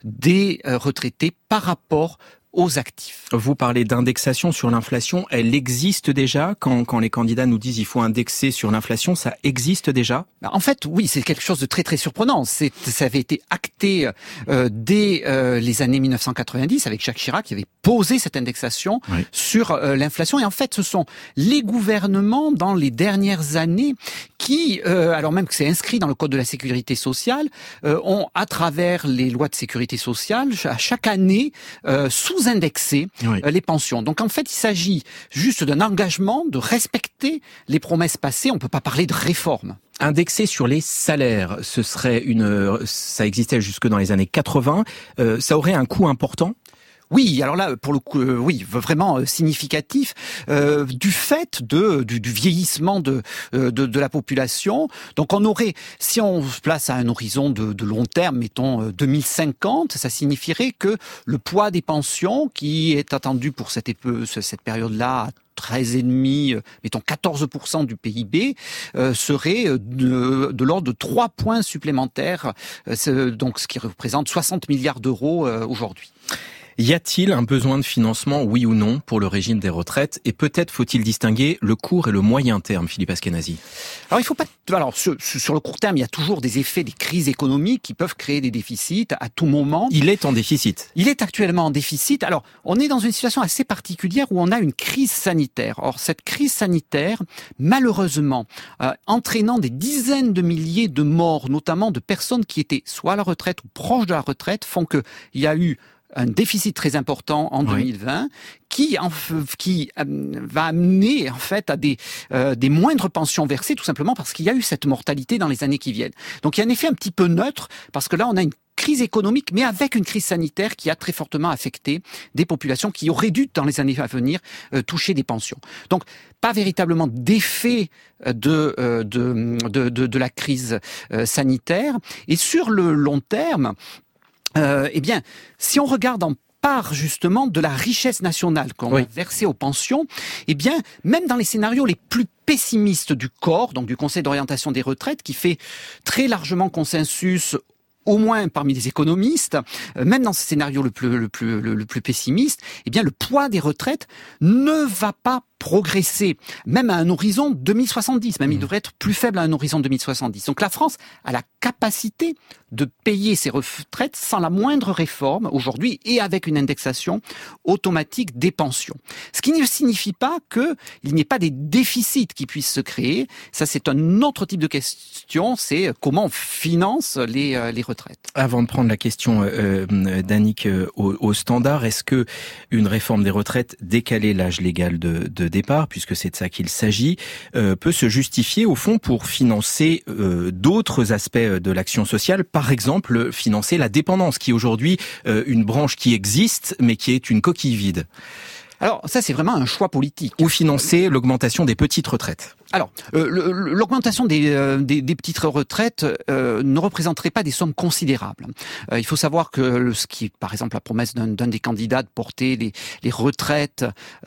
des euh, retraités par rapport aux actifs. Vous parlez d'indexation sur l'inflation, elle existe déjà quand, quand les candidats nous disent il faut indexer sur l'inflation, ça existe déjà? En fait, oui, c'est quelque chose de très très surprenant. C'est, ça avait été acté euh, dès euh, les années mille neuf cent quatre-vingt-dix avec Jacques Chirac qui avait posé cette indexation oui. sur euh, l'inflation. Et en fait, ce sont les gouvernements dans les dernières années qui, euh, alors même que c'est inscrit dans le Code de la sécurité sociale, euh, ont à travers les lois de sécurité sociale, à chaque année, euh, sous indexer oui. les pensions. Donc en fait, il s'agit juste d'un engagement de respecter les promesses passées. On ne peut pas parler de réforme. Indexer sur les salaires, ce serait une, ça existait jusque dans les années quatre-vingts. Euh, ça aurait un coût important? Oui, alors là, pour le coup, euh, oui, vraiment euh, significatif, euh, du fait de du, du vieillissement de, euh, de de la population. Donc, on aurait, si on se place à un horizon de, de long terme, mettons euh, deux mille cinquante, ça signifierait que le poids des pensions, qui est attendu pour cette épe- cette période-là, treize virgule cinq, mettons quatorze pour cent du P I B, euh, serait de, de l'ordre de trois points supplémentaires, euh, donc ce qui représente soixante milliards d'euros euh, aujourd'hui. Y a-t-il un besoin de financement, oui ou non, pour le régime des retraites? Et peut-être faut-il distinguer le court et le moyen terme, Philippe Askenazi? Alors, il faut pas. Alors, sur, sur le court terme, il y a toujours des effets des crises économiques qui peuvent créer des déficits à tout moment. Il est en déficit. Il est actuellement en déficit. Alors, on est dans une situation assez particulière où on a une crise sanitaire. Or, cette crise sanitaire, malheureusement, euh, entraînant des dizaines de milliers de morts, notamment de personnes qui étaient soit à la retraite ou proches de la retraite, font que il y a eu un déficit très important en deux mille vingt oui. qui en, qui euh, va amener en fait à des euh, des moindres pensions versées, tout simplement parce qu'il y a eu cette mortalité dans les années qui viennent. Donc il y a un effet un petit peu neutre parce que là on a une crise économique, mais avec une crise sanitaire qui a très fortement affecté des populations qui auraient dû, dans les années à venir, euh, toucher des pensions. Donc, pas véritablement d'effet de, euh, de, de, de, de la crise euh, sanitaire. Et sur le long terme, euh, eh bien, si on regarde en part justement de la richesse nationale qu'on oui. a versée aux pensions, eh bien, même dans les scénarios les plus pessimistes du C O R, donc du Conseil d'orientation des retraites, qui fait très largement consensus, au moins parmi les économistes, même dans ce scénario le plus, le plus, le, le plus pessimiste, eh bien, le poids des retraites ne va pas progresser, même à un horizon deux mille soixante-dix. Même mmh. il devrait être plus faible à un horizon deux mille soixante-dix. Donc la France a la capacité de payer ses retraites sans la moindre réforme aujourd'hui et avec une indexation automatique des pensions. Ce qui ne signifie pas qu'il n'y ait pas des déficits qui puissent se créer. Ça, c'est un autre type de question. C'est comment on finance les, les retraites. Avant de prendre la question euh, d'Annick euh, au, au standard, est-ce que une réforme des retraites, décaler l'âge légal de, de départ, puisque c'est de ça qu'il s'agit, euh, peut se justifier au fond pour financer euh, d'autres aspects de l'action sociale, par exemple financer la dépendance, qui est aujourd'hui euh, une branche qui existe, mais qui est une coquille vide. Alors ça, c'est vraiment un choix politique. Ou financer l'augmentation des petites retraites. Alors, euh, l'augmentation des, euh, des, des petites retraites euh, ne représenterait pas des sommes considérables. Euh, il faut savoir que le, ce qui est, par exemple, la promesse d'un, d'un des candidats de porter les, les retraites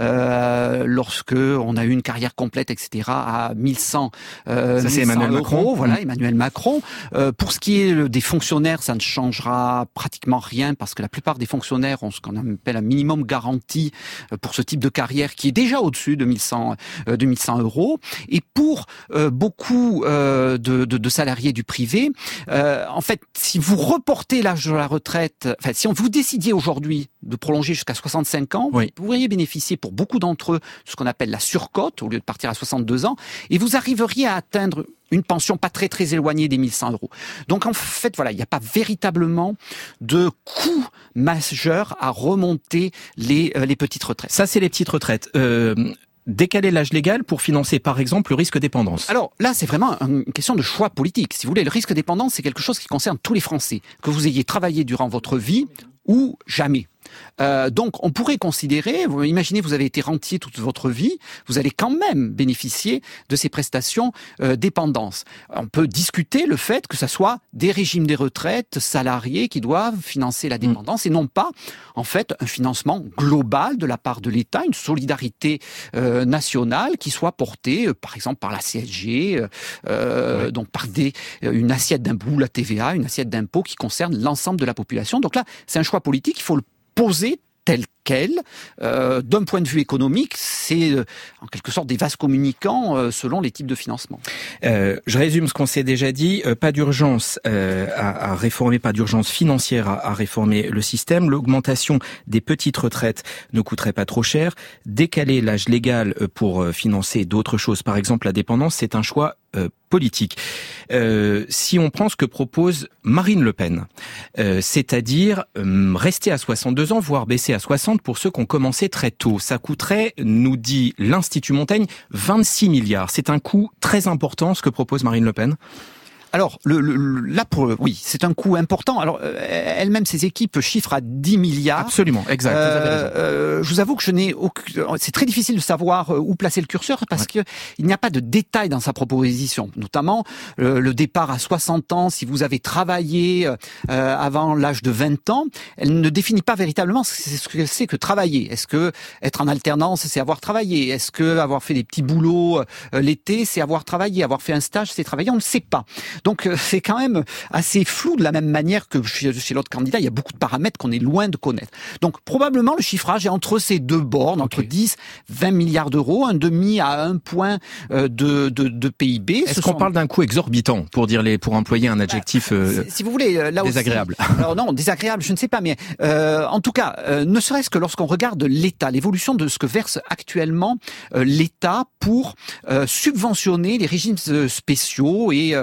euh, lorsque on a eu une carrière complète, et cetera, à mille cent, euh, ça, c'est Emmanuel euros, Macron. Voilà, Emmanuel Macron. Euh, pour ce qui est des fonctionnaires, ça ne changera pratiquement rien parce que la plupart des fonctionnaires ont ce qu'on appelle un minimum garanti pour ce type de carrière qui est déjà au-dessus de mille cent, euh, de mille cent euros. Et pour euh, beaucoup euh, de, de, de salariés du privé, euh, en fait, si vous reportez l'âge de la retraite, enfin, si on vous décidiez aujourd'hui de prolonger jusqu'à soixante-cinq ans, oui. vous pourriez bénéficier pour beaucoup d'entre eux de ce qu'on appelle la surcote, au lieu de partir à soixante-deux ans, et vous arriveriez à atteindre une pension pas très très éloignée des mille cent euros. Donc en fait, voilà, il n'y a pas véritablement de coût majeur à remonter les, euh, les petites retraites. Ça, c'est les petites retraites. Euh... Décaler l'âge légal pour financer, par exemple, le risque dépendance. Alors là, c'est vraiment une question de choix politique. Si vous voulez, le risque dépendance, c'est quelque chose qui concerne tous les Français. Que vous ayez travaillé durant votre vie ou jamais. Euh, donc, on pourrait considérer, vous imaginez, vous avez été rentier toute votre vie, vous allez quand même bénéficier de ces prestations euh, dépendance. On peut discuter le fait que ça soit des régimes des retraites salariés qui doivent financer la dépendance mmh. et non pas, en fait, un financement global de la part de l'État, une solidarité euh, nationale qui soit portée, euh, par exemple, par la C S G, euh, ouais. donc par des, euh, une assiette d'impôt, la T V A, une assiette d'impôt qui concerne l'ensemble de la population. Donc là, c'est un choix politique, il faut le poser tel quel. Euh, d'un point de vue économique, c'est euh, en quelque sorte des vases communicants euh, selon les types de financement. Euh, je résume ce qu'on s'est déjà dit. Euh, pas d'urgence euh, à, à réformer, pas d'urgence financière à, à réformer le système. L'augmentation des petites retraites ne coûterait pas trop cher. Décaler l'âge légal pour financer d'autres choses, par exemple la dépendance, c'est un choix euh, politique. Euh, si on prend ce que propose Marine Le Pen, euh, c'est-à-dire euh, rester à soixante-deux ans, voire baisser à soixante pour ceux qui ont commencé très tôt, ça coûterait, nous dit l'Institut Montaigne, vingt-six milliards. C'est un coût très important, ce que propose Marine Le Pen. Alors, le, le, là, pour, oui, c'est un coût important. Alors, euh, elle-même, ses équipes chiffrent à dix milliards. Absolument, exact. Euh, vous avez raison. Euh, je vous avoue que je n'ai aucun... C'est très difficile de savoir où placer le curseur parce ouais. que il n'y a pas de détails dans sa proposition. Notamment, euh, le départ à soixante ans, si vous avez travaillé euh, avant l'âge de vingt ans, elle ne définit pas véritablement ce que c'est que travailler. Est-ce que être en alternance, c'est avoir travaillé? Est-ce que avoir fait des petits boulots euh, l'été, c'est avoir travaillé? Avoir fait un stage, c'est travailler? On ne sait pas. Donc c'est quand même assez flou de la même manière que chez, chez l'autre candidat. Il y a beaucoup de paramètres qu'on est loin de connaître. Donc probablement le chiffrage est entre ces deux bornes, entre okay. dix, vingt milliards d'euros, un demi à un point de, de, de P I B. Est-ce Ce qu'on sont... parle d'un coût exorbitant pour dire les, pour employer un adjectif euh, si vous voulez, là désagréable? Aussi, alors non, désagréable, je ne sais pas, mais euh, en tout cas, euh, ne serait-ce que lorsqu'on regarde l'État, l'évolution de ce que verse actuellement euh, l'État pour euh, subventionner les régimes spéciaux et euh, d'autres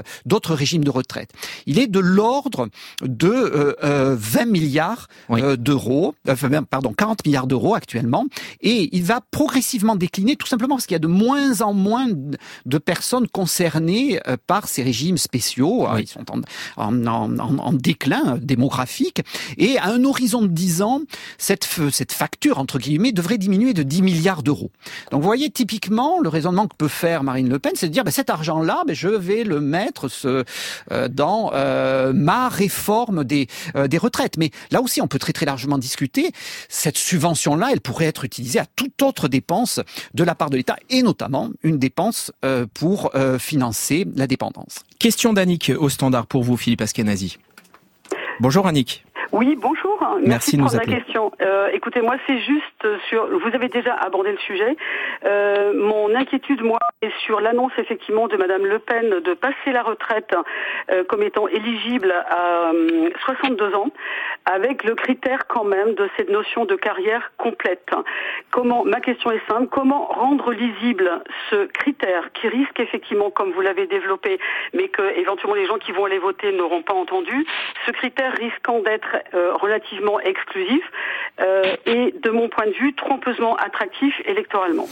notre régime de retraite. Il est de l'ordre de euh, euh, vingt milliards oui. euh, d'euros, enfin, pardon, quarante milliards d'euros actuellement, et il va progressivement décliner, tout simplement parce qu'il y a de moins en moins de personnes concernées euh, par ces régimes spéciaux. Oui. Ils sont en, en, en, en déclin démographique, et à un horizon de dix ans, cette, cette facture, entre guillemets, devrait diminuer de dix milliards d'euros. Donc vous voyez, typiquement, le raisonnement que peut faire Marine Le Pen, c'est de dire, ben, cet argent-là, ben, je vais le mettre ce, euh, dans euh, ma réforme des, euh, des retraites. Mais là aussi, on peut très très largement discuter. Cette subvention-là, elle pourrait être utilisée à toute autre dépense de la part de l'État, et notamment une dépense euh, pour euh, financer la dépendance. Question d'Annick au standard pour vous, Philippe Askenazi. Bonjour Annick. Oui, bonjour. Merci, Merci de pour nous la appeler. question. Euh, écoutez, moi, c'est juste sur... Vous avez déjà abordé le sujet. Euh, mon inquiétude, moi, est sur l'annonce, effectivement, de Madame Le Pen de passer la retraite euh, comme étant éligible à euh, soixante-deux ans, avec le critère, quand même, de cette notion de carrière complète. Comment, ma question est simple, comment rendre lisible ce critère qui risque, effectivement, comme vous l'avez développé, mais que, éventuellement, les gens qui vont aller voter n'auront pas entendu, ce critère risquant d'être Euh, relativement exclusif euh, et, de mon point de vue, trompeusement attractif électoralement.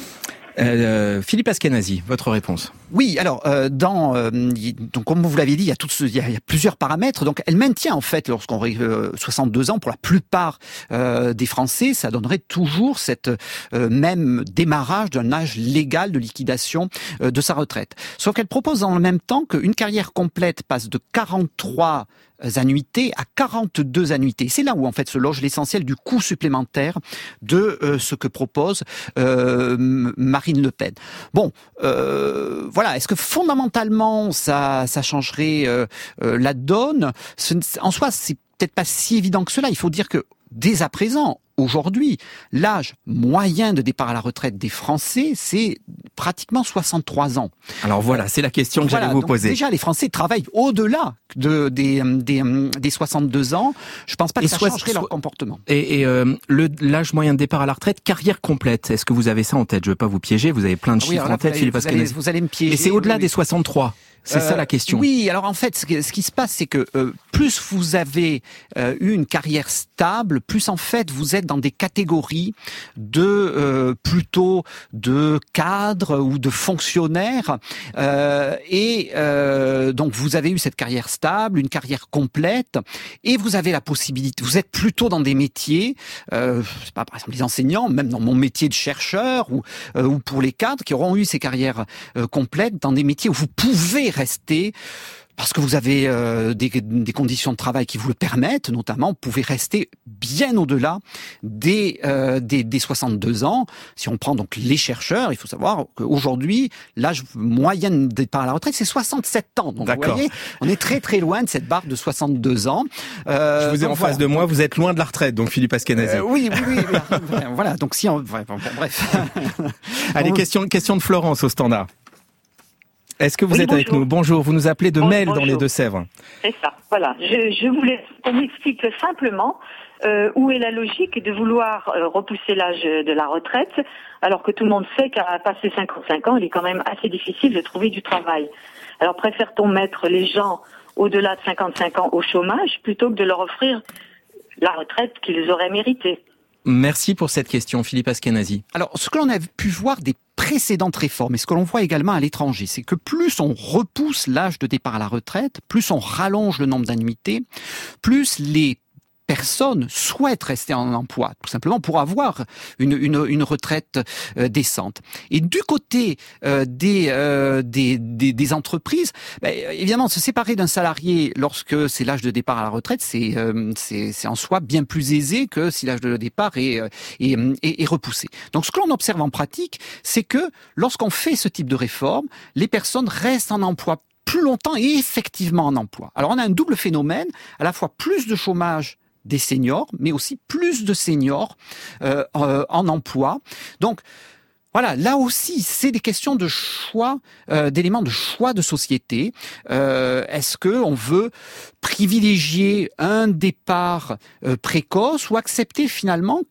Euh, Philippe Askenazi, votre réponse. Oui, alors euh, dans euh, donc comme vous l'avez dit, il y a toutes il y a, il y a plusieurs paramètres. Donc elle maintient en fait, lorsqu'on aurait euh, soixante-deux ans pour la plupart euh, des Français, ça donnerait toujours cette euh, même démarrage d'un âge légal de liquidation euh, de sa retraite. Sauf qu'elle propose en même temps qu'une carrière complète passe de quarante-trois annuités à quarante-deux annuités. C'est là où en fait se loge l'essentiel du coût supplémentaire de euh, ce que propose euh, Marine Le Pen. Bon, euh, voilà. Est-ce que fondamentalement ça, ça changerait euh, euh, la donne ? Ce, en soi, c'est peut-être pas si évident que cela. Il faut dire que dès à présent, aujourd'hui, l'âge moyen de départ à la retraite des Français, c'est pratiquement soixante-trois ans. Alors voilà, c'est la question que voilà, j'allais vous donc poser. Déjà, les Français travaillent au-delà de, des, des, des soixante-deux ans. Je pense pas que et ça soit, changerait soit, leur comportement. Et, et euh, le, l'âge moyen de départ à la retraite, carrière complète, est-ce que vous avez ça en tête ? Je ne veux pas vous piéger, vous avez plein de ah oui, chiffres là, en tête, allez, Philippe vous, allez, vous allez me piéger. Mais c'est au-delà oui, des soixante-trois. C'est euh, ça la question. Oui, alors en fait, ce, que, ce qui se passe, c'est que euh, plus vous avez euh, eu une carrière stable, plus en fait vous êtes dans des catégories de euh, plutôt de cadres ou de fonctionnaires, euh, et euh, donc vous avez eu cette carrière stable, une carrière complète, et vous avez la possibilité. Vous êtes plutôt dans des métiers, euh, c'est pas par exemple les enseignants, même dans mon métier de chercheur ou euh, ou pour les cadres qui auront eu ces carrières euh, complètes dans des métiers où vous pouvez rester parce que vous avez euh, des, des conditions de travail qui vous le permettent, notamment, vous pouvez rester bien au-delà des, euh, des, des soixante-deux ans. Si on prend donc les chercheurs, il faut savoir qu'aujourd'hui, l'âge moyen de départ à la retraite, c'est soixante-sept ans. Donc D'accord. vous voyez, on est très très loin de cette barre de soixante-deux ans. Euh, Je vous ai en voilà. face de moi, vous êtes loin de la retraite, donc Philippe Askenazi. Euh, oui, oui, oui. oui voilà, donc si on... Bon, bref. Allez, question, question de Florence au standard. Est-ce que vous oui, êtes bonjour. avec nous ? Bonjour, vous nous appelez de bon, Mail bonjour. dans les Deux-Sèvres. C'est ça, voilà. Je, je voulais qu'on m'explique simplement euh, où est la logique de vouloir euh, repousser l'âge de la retraite, alors que tout le monde sait qu'à passer cinquante-cinq ans, il est quand même assez difficile de trouver du travail. Alors préfère-t-on mettre les gens au-delà de cinquante-cinq ans au chômage plutôt que de leur offrir la retraite qu'ils auraient méritée ? Merci pour cette question, Philippe Askenazi. Alors, ce que l'on a pu voir des précédentes réformes, et ce que l'on voit également à l'étranger, c'est que plus on repousse l'âge de départ à la retraite, plus on rallonge le nombre d'annuités, plus les personnes souhaitent rester en emploi, tout simplement pour avoir une, une, une retraite euh, décente. Et du côté euh, des, euh, des, des, des entreprises, ben, évidemment, se séparer d'un salarié lorsque c'est l'âge de départ à la retraite, c'est, euh, c'est, c'est en soi bien plus aisé que si l'âge de départ est, est, est, est repoussé. Donc ce que l'on observe en pratique, c'est que lorsqu'on fait ce type de réforme, les personnes restent en emploi plus longtemps et effectivement en emploi. Alors on a un double phénomène, à la fois plus de chômage des seniors, mais aussi plus de seniors euh, euh, en emploi. Donc, voilà, là aussi, c'est des questions de choix, euh, d'éléments de choix de société. Euh, est-ce que on veut privilégier un départ euh, précoce ou accepter finalement qu'une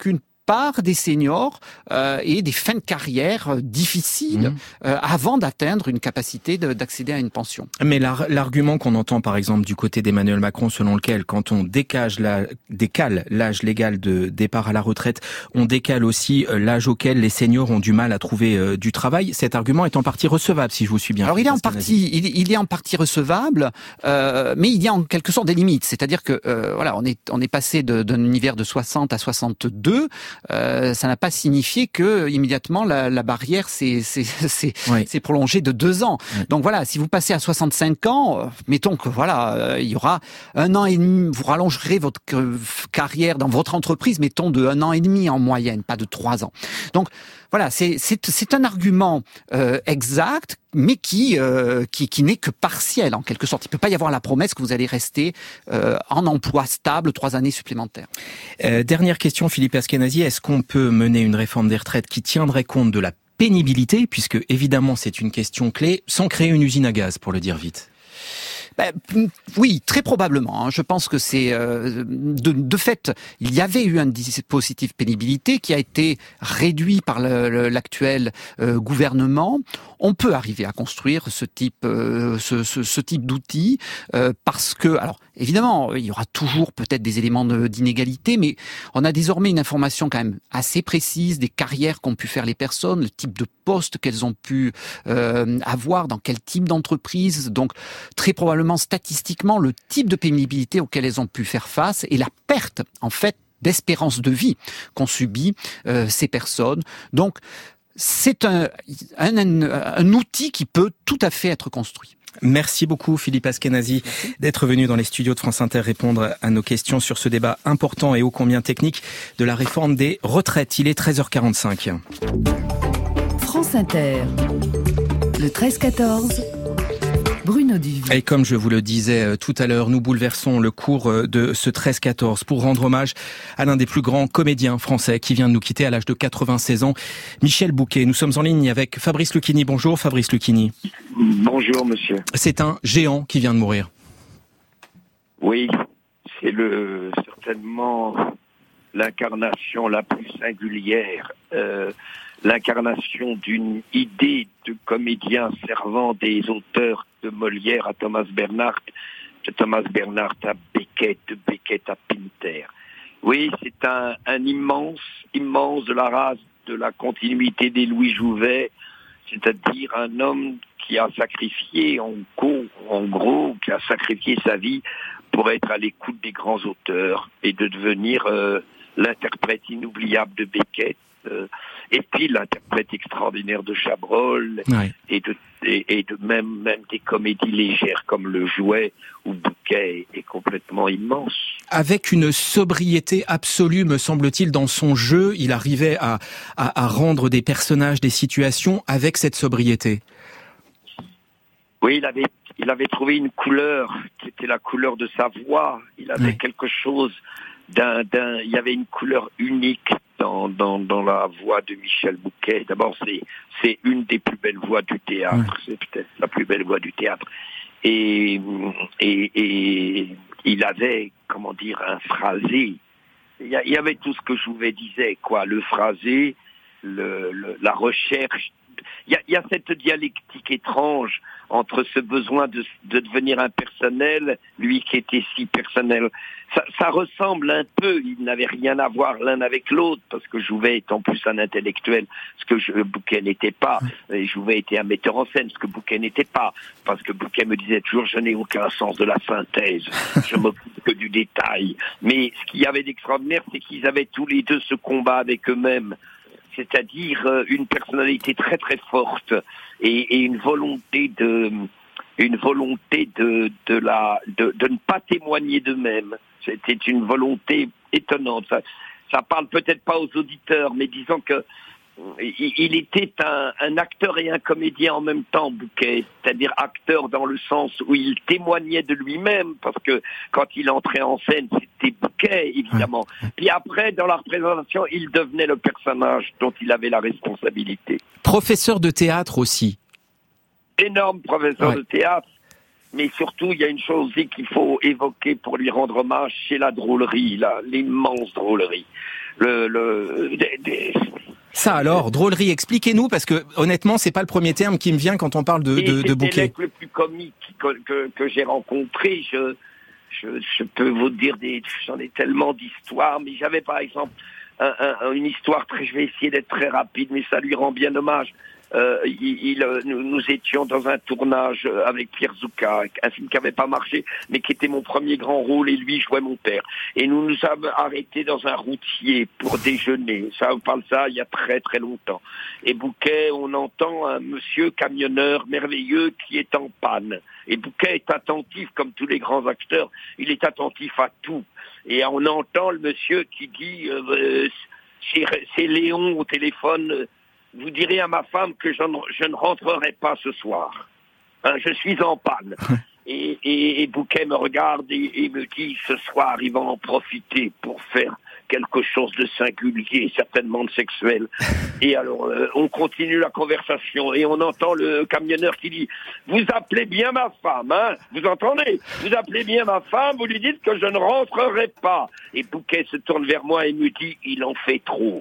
par des seniors euh, et des fins de carrière euh, difficiles mmh. euh, avant d'atteindre une capacité de, d'accéder à une pension. Mais l'argument qu'on entend par exemple du côté d'Emmanuel Macron, selon lequel quand on décage la, décale l'âge légal de départ à la retraite, on décale aussi l'âge auquel les seniors ont du mal à trouver euh, du travail, cet argument est en partie recevable, si je vous suis bien. Alors il est en partie, il, il est en partie recevable, euh, mais il y a en quelque sorte des limites. C'est-à-dire que euh, voilà, on est on est passé de, d'un univers de soixante à soixante-deux. Euh, ça n'a pas signifié que immédiatement la, la barrière s'est c'est, c'est, oui. c'est prolongée de deux ans. Oui. Donc voilà, si vous passez à soixante-cinq ans, euh, mettons que voilà, euh, il y aura un an et demi, vous rallongerez votre carrière dans votre entreprise, mettons de un an et demi en moyenne, pas de trois ans. Donc voilà, c'est c'est c'est un argument euh, exact, mais qui euh, qui qui n'est que partiel en quelque sorte. Il peut pas y avoir la promesse que vous allez rester euh, en emploi stable trois années supplémentaires. Euh, dernière question, Philippe Askenazi, est-ce qu'on peut mener une réforme des retraites qui tiendrait compte de la pénibilité, puisque évidemment c'est une question clé, sans créer une usine à gaz, pour le dire vite? Ben, oui, très probablement. Hein. Je pense que c'est euh, de, de fait, il y avait eu un dispositif pénibilité qui a été réduit par le, le, l'actuel euh, gouvernement. On peut arriver à construire ce type, euh, ce, ce, ce type d'outil euh, parce que, alors évidemment, il y aura toujours peut-être des éléments de, d'inégalité, mais on a désormais une information quand même assez précise des carrières qu'ont pu faire les personnes, le type de poste qu'elles ont pu euh, avoir, dans quel type d'entreprise. Donc très probablement statistiquement le type de pénibilité auquel elles ont pu faire face et la perte en fait d'espérance de vie qu'ont subi euh, ces personnes. Donc c'est un, un, un, un outil qui peut tout à fait être construit. Merci beaucoup Philippe Askenazi d'être venu dans les studios de France Inter répondre à nos questions sur ce débat important et ô combien technique de la réforme des retraites. Il est treize heures quarante-cinq. France Inter, le treize quatorze. Bruno Duvier. Et comme je vous le disais tout à l'heure, nous bouleversons le cours de ce treize quatorze pour rendre hommage à l'un des plus grands comédiens français qui vient de nous quitter à l'âge de quatre-vingt-seize ans, Michel Bouquet. Nous sommes en ligne avec Fabrice Lucchini. Bonjour Fabrice Lucchini. Bonjour monsieur. C'est un géant qui vient de mourir. Oui, c'est le certainement l'incarnation la plus singulière, euh, l'incarnation d'une idée de comédien servant des auteurs de Molière à Thomas Bernhardt, de Thomas Bernhardt à Beckett, de Beckett à Pinter. Oui, c'est un, un immense, immense de la race, de la continuité des Louis Jouvet, c'est-à-dire un homme qui a sacrifié, en gros, en gros, qui a sacrifié sa vie pour être à l'écoute des grands auteurs et de devenir euh, l'interprète inoubliable de Beckett, euh, et puis l'interprète extraordinaire de Chabrol, ouais. et, de, et, et de même, même des comédies légères comme Le Jouet, où Bouquet est complètement immense. Avec une sobriété absolue, me semble-t-il, dans son jeu, il arrivait à, à, à rendre des personnages, des situations avec cette sobriété. Oui, il avait, il avait trouvé une couleur qui était la couleur de sa voix. Il avait ouais. quelque chose d'un, d'un, il y avait une couleur unique dans, dans, dans la voix de Michel Bouquet. D'abord, c'est, c'est une des plus belles voix du théâtre. Ouais. C'est peut-être la plus belle voix du théâtre. Et, et, et il avait, comment dire, un phrasé. Il y, a, il y avait tout ce que Jouvet disait, quoi. Le phrasé, le, le, la recherche. Il y a, il y a cette dialectique étrange entre ce besoin de, de devenir impersonnel, lui qui était si personnel. Ça, ça ressemble un peu, ils n'avaient rien à voir l'un avec l'autre, parce que Jouvet est en plus un intellectuel, ce que je, Bouquet n'était pas. Et Jouvet était un metteur en scène, ce que Bouquet n'était pas. Parce que Bouquet me disait toujours, je n'ai aucun sens de la synthèse, je m'occupe que du détail. Mais ce qu'il y avait d'extraordinaire, c'est qu'ils avaient tous les deux ce combat avec eux-mêmes. C'est-à-dire euh, une personnalité très très forte et, et une volonté de une volonté de de la de, de ne pas témoigner d'eux-mêmes. C'était une volonté étonnante. Ça, ça parle peut-être pas aux auditeurs, mais disons que il, il était un, un acteur et un comédien en même temps, Bouquet. C'est-à-dire acteur dans le sens où il témoignait de lui-même, parce que quand il entrait en scène, c'était Bouquet, évidemment. Puis après, dans la représentation, il devenait le personnage dont il avait la responsabilité. Professeur de théâtre aussi. Énorme professeur ouais. de théâtre. Mais surtout, il y a une chose aussi qu'il faut évoquer pour lui rendre hommage, c'est la drôlerie, là, l'immense drôlerie. Le, le, des, des... Ça alors, drôlerie, expliquez-nous, parce que honnêtement, c'est pas le premier terme qui me vient quand on parle de, de, de Bouquet. C'est le plus comique que, que, que j'ai rencontré. Je, je, je peux vous dire, des, j'en ai tellement d'histoires, mais j'avais par exemple un, un, une histoire très, je vais essayer d'être très rapide, mais ça lui rend bien hommage. Euh, il, il, nous, nous étions dans un tournage avec Pierre Zucca, un film qui n'avait pas marché, mais qui était mon premier grand rôle, et lui jouait mon père. Et nous nous sommes arrêtés dans un routier pour déjeuner. Ça, on parle ça il y a très très longtemps. Et Bouquet, on entend un monsieur camionneur merveilleux qui est en panne. Et Bouquet est attentif, comme tous les grands acteurs, il est attentif à tout. Et on entend le monsieur qui dit euh, c'est, c'est Léon au téléphone. Euh, Vous direz à ma femme que je ne, je ne rentrerai pas ce soir. Hein, je suis en panne. Et, et, et Bouquet me regarde et, et me dit, ce soir, il va en profiter pour faire quelque chose de singulier, certainement de sexuel. Et alors, euh, on continue la conversation et on entend le camionneur qui dit, vous appelez bien ma femme, hein? Vous entendez? Vous appelez bien ma femme, vous lui dites que je ne rentrerai pas. Et Bouquet se tourne vers moi et me dit, il en fait trop.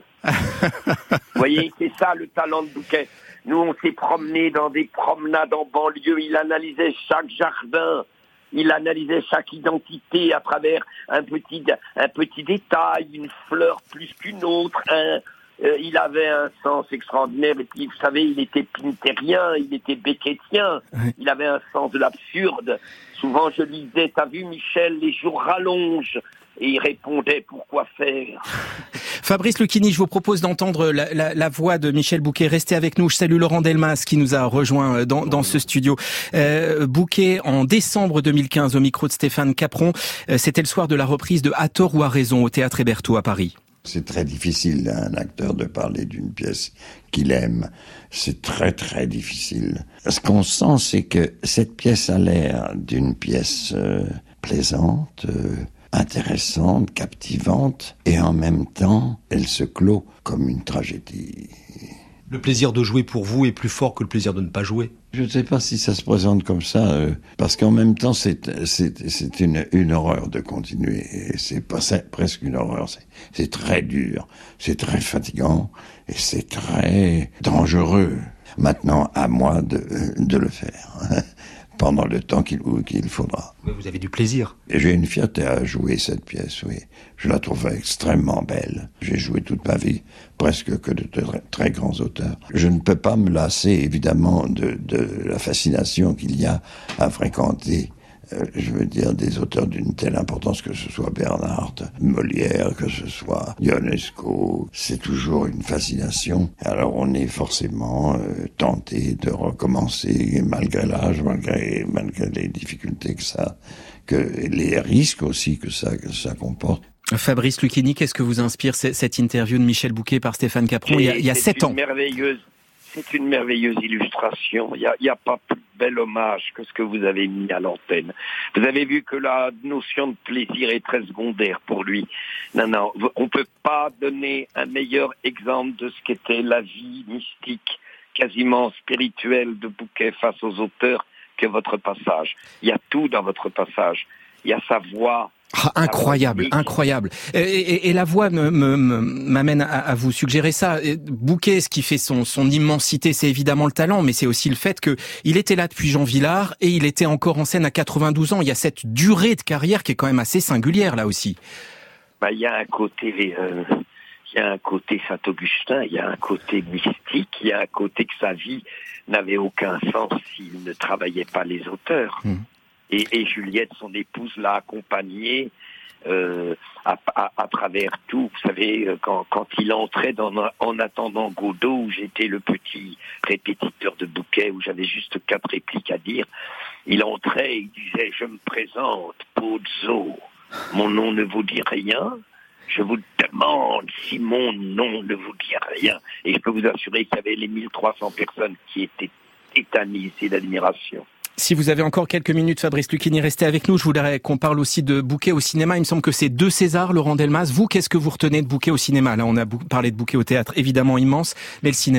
Vous voyez, c'est ça le talent de Bouquet. Nous, on s'est promenés dans des promenades en banlieue, il analysait chaque jardin, il analysait chaque identité à travers un petit, un petit détail, une fleur plus qu'une autre, un, euh, il avait un sens extraordinaire, et puis vous savez, il était pinterien, il était beckettien, il avait un sens de l'absurde. Souvent je lui disais, t'as vu Michel, les jours rallongent. Et il répondait, pourquoi faire? Fabrice Lucchini, je vous propose d'entendre la, la, la voix de Michel Bouquet. Restez avec nous. Je salue Laurent Delmas qui nous a rejoint dans, dans ce studio. Euh, Bouquet, en décembre deux mille quinze, au micro de Stéphane Capron, euh, c'était le soir de la reprise de À tort ou à raison au Théâtre Hébertot à Paris. C'est très difficile à un acteur de parler d'une pièce qu'il aime. C'est très très difficile. Ce qu'on sent, c'est que cette pièce a l'air d'une pièce euh, plaisante, euh, intéressante, captivante, et en même temps, elle se clôt comme une tragédie. Le plaisir de jouer pour vous est plus fort que le plaisir de ne pas jouer? Je ne sais pas si ça se présente comme ça, euh, parce qu'en même temps, c'est, c'est, c'est une, une horreur de continuer. Et c'est pas c'est presque une horreur, c'est, c'est très dur, c'est très fatigant, et c'est très dangereux. Maintenant, à moi de, de le faire. Pendant le temps qu'il, qu'il faudra. Mais vous avez du plaisir. Et j'ai une fierté à jouer cette pièce, oui. Je la trouve extrêmement belle. J'ai joué toute ma vie, presque que de très, très grands auteurs. Je ne peux pas me lasser, évidemment, de, de la fascination qu'il y a à fréquenter, euh, je veux dire, des auteurs d'une telle importance, que ce soit Bernhardt, Molière, que ce soit Ionesco. C'est toujours une fascination. Alors on est forcément euh, tenté de recommencer, malgré l'âge, malgré, malgré les difficultés que ça, que les risques aussi que ça, que ça comporte. Fabrice Lucchini, qu'est-ce que vous inspire cette interview de Michel Bouquet par Stéphane Capron il y a, il y a sept ans? Merveilleuse. C'est une merveilleuse illustration. Il n'y a, il y a pas plus bel hommage que ce que vous avez mis à l'antenne. Vous avez vu que la notion de plaisir est très secondaire pour lui. Non, non, on ne peut pas donner un meilleur exemple de ce qu'était la vie mystique, quasiment spirituelle de Bouquet face aux auteurs que votre passage. Il y a tout dans votre passage. Il y a sa voix. Ah, incroyable, incroyable. Et, et, et la voix me, me, me, m'amène à, à vous suggérer ça. Bouquet, ce qui fait son, son immensité, c'est évidemment le talent, mais c'est aussi le fait que il était là depuis Jean Vilar et il était encore en scène à quatre-vingt-douze ans. Il y a cette durée de carrière qui est quand même assez singulière là aussi. Bah, il y a un côté, euh, il y a un côté Saint-Augustin, il y a un côté mystique, il y a un côté que sa vie n'avait aucun sens s'il ne travaillait pas les auteurs. Mmh. Et, et Juliette, son épouse, l'a accompagné euh, à, à, à travers tout. Vous savez, quand, quand il entrait dans En attendant Godot, où j'étais le petit répétiteur de Bouquet, où j'avais juste quatre répliques à dire, il entrait et il disait « Je me présente, Pozzo, mon nom ne vous dit rien. Je vous demande si mon nom ne vous dit rien. » Et je peux vous assurer qu'il y avait les mille trois cents personnes qui étaient tétanisées d'admiration. Si vous avez encore quelques minutes, Fabrice Lucchini, restez avec nous. Je voudrais qu'on parle aussi de Bouquet au cinéma. Il me semble que c'est deux Césars, Laurent Delmas. Vous, qu'est-ce que vous retenez de Bouquet au cinéma? Là, on a parlé de Bouquet au théâtre, évidemment immense, mais le cinéma?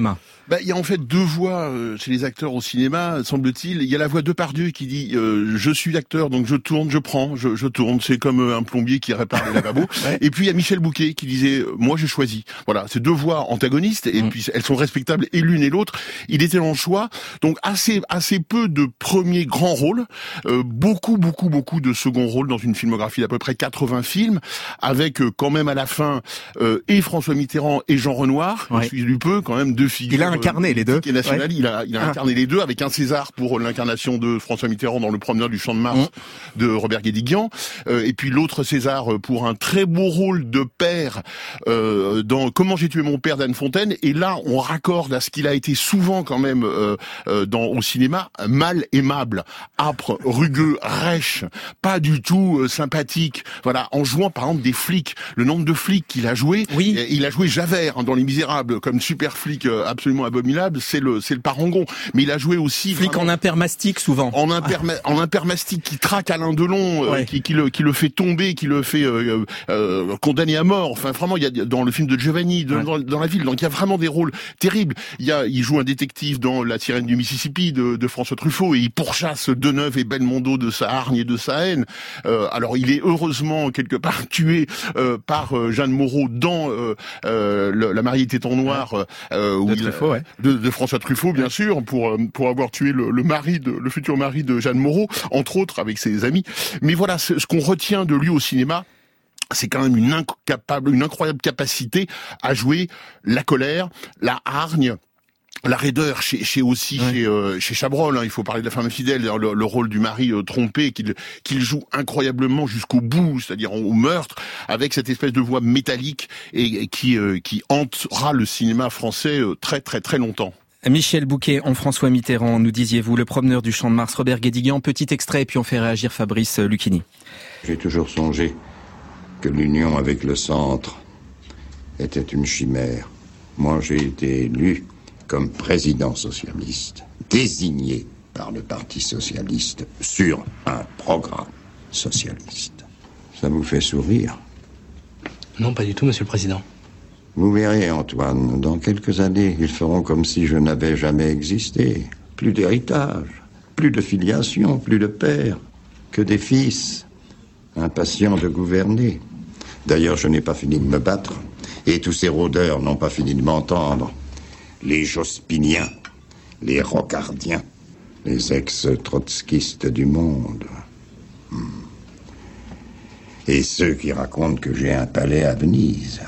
Bah, il y a en fait deux voix euh, chez les acteurs au cinéma, semble-t-il. Il y a la voix de Depardieu qui dit euh, je suis l'acteur, donc je tourne, je prends, je, je tourne. C'est comme euh, un plombier qui répare les lavabos. Ouais. Et puis il y a Michel Bouquet qui disait moi je choisis. Voilà, c'est deux voix antagonistes et mmh. puis elles sont respectables et l'une et l'autre. Il était dans le choix, donc assez assez peu de premiers grands rôles, euh, beaucoup beaucoup beaucoup de seconds rôles dans une filmographie d'à peu près quatre-vingts films, avec euh, quand même à la fin euh, et François Mitterrand et Jean Renoir. Ouais. Je suis du peu quand même deux figures. Il a incarné euh, les deux. Ouais. Il a il a ah. incarné les deux avec un César pour l'incarnation de François Mitterrand dans Le Promeneur du Champ de Mars mmh. de Robert Guédiguian, euh, et puis l'autre César pour un très beau rôle de père euh, dans Comment j'ai tué mon père d'Anne Fontaine. Et là, on raccorde à ce qu'il a été souvent quand même euh, euh, dans au cinéma, mal aimable, âpre, rugueux, rêche, pas du tout euh, sympathique. Voilà, en jouant par exemple des flics, le nombre de flics qu'il a joué, oui. il a joué Javert hein, dans Les Misérables comme super flic euh, absolument abominable, c'est le c'est le parangon. Mais il a joué aussi flic en impermastique souvent. En imperma en impermastique qui traque Alain Delon, euh, ouais. qui, qui le qui le fait tomber, qui le fait euh, euh, condamner à mort. Enfin vraiment, il y a dans le film de Giovanni, de, ouais. dans, dans la ville, donc il y a vraiment des rôles terribles. Il y a il joue un détective dans La Sirène du Mississippi de, de François Truffaut et il pourchasse Deneuve et Belmondo de sa hargne et de sa haine. Euh, alors il est heureusement quelque part tué euh, par euh, Jeanne Moreau dans euh, euh, le, La mariée était en noir euh, où de, il, Truffaut, ouais. de, de François Truffaut bien sûr pour pour avoir tué le, le mari de le futur mari de Jeanne Moreau, entre autres avec ses amis. Mais voilà, ce, ce qu'on retient de lui au cinéma, c'est quand même une incapable, une incroyable capacité à jouer la colère, la hargne, la raideur, chez, chez aussi ouais. chez, euh, chez Chabrol. Hein, il faut parler de La femme fidèle, le, le rôle du mari euh, trompé qu'il qu'il joue incroyablement jusqu'au bout, c'est-à-dire au meurtre, avec cette espèce de voix métallique et, et qui euh, qui hantera le cinéma français euh, très très très longtemps. Michel Bouquet en François Mitterrand, nous disiez-vous, Le Promeneur du Champ de Mars, Robert Guédiguian. Petit extrait et puis on fait réagir Fabrice Lucchini. J'ai toujours songé que l'union avec le centre était une chimère. Moi, j'ai été élu comme président socialiste, désigné par le Parti socialiste sur un programme socialiste. Ça vous fait sourire? Non, pas du tout, monsieur le président. Vous verrez, Antoine, dans quelques années, ils feront comme si je n'avais jamais existé. Plus d'héritage, plus de filiation, plus de père, que des fils, impatients de gouverner. D'ailleurs, je n'ai pas fini de me battre, et tous ces rôdeurs n'ont pas fini de m'entendre. Les jospiniens, les rocardiens, les ex-trotskistes du monde. Hmm. Et ceux qui racontent que j'ai un palais à Venise.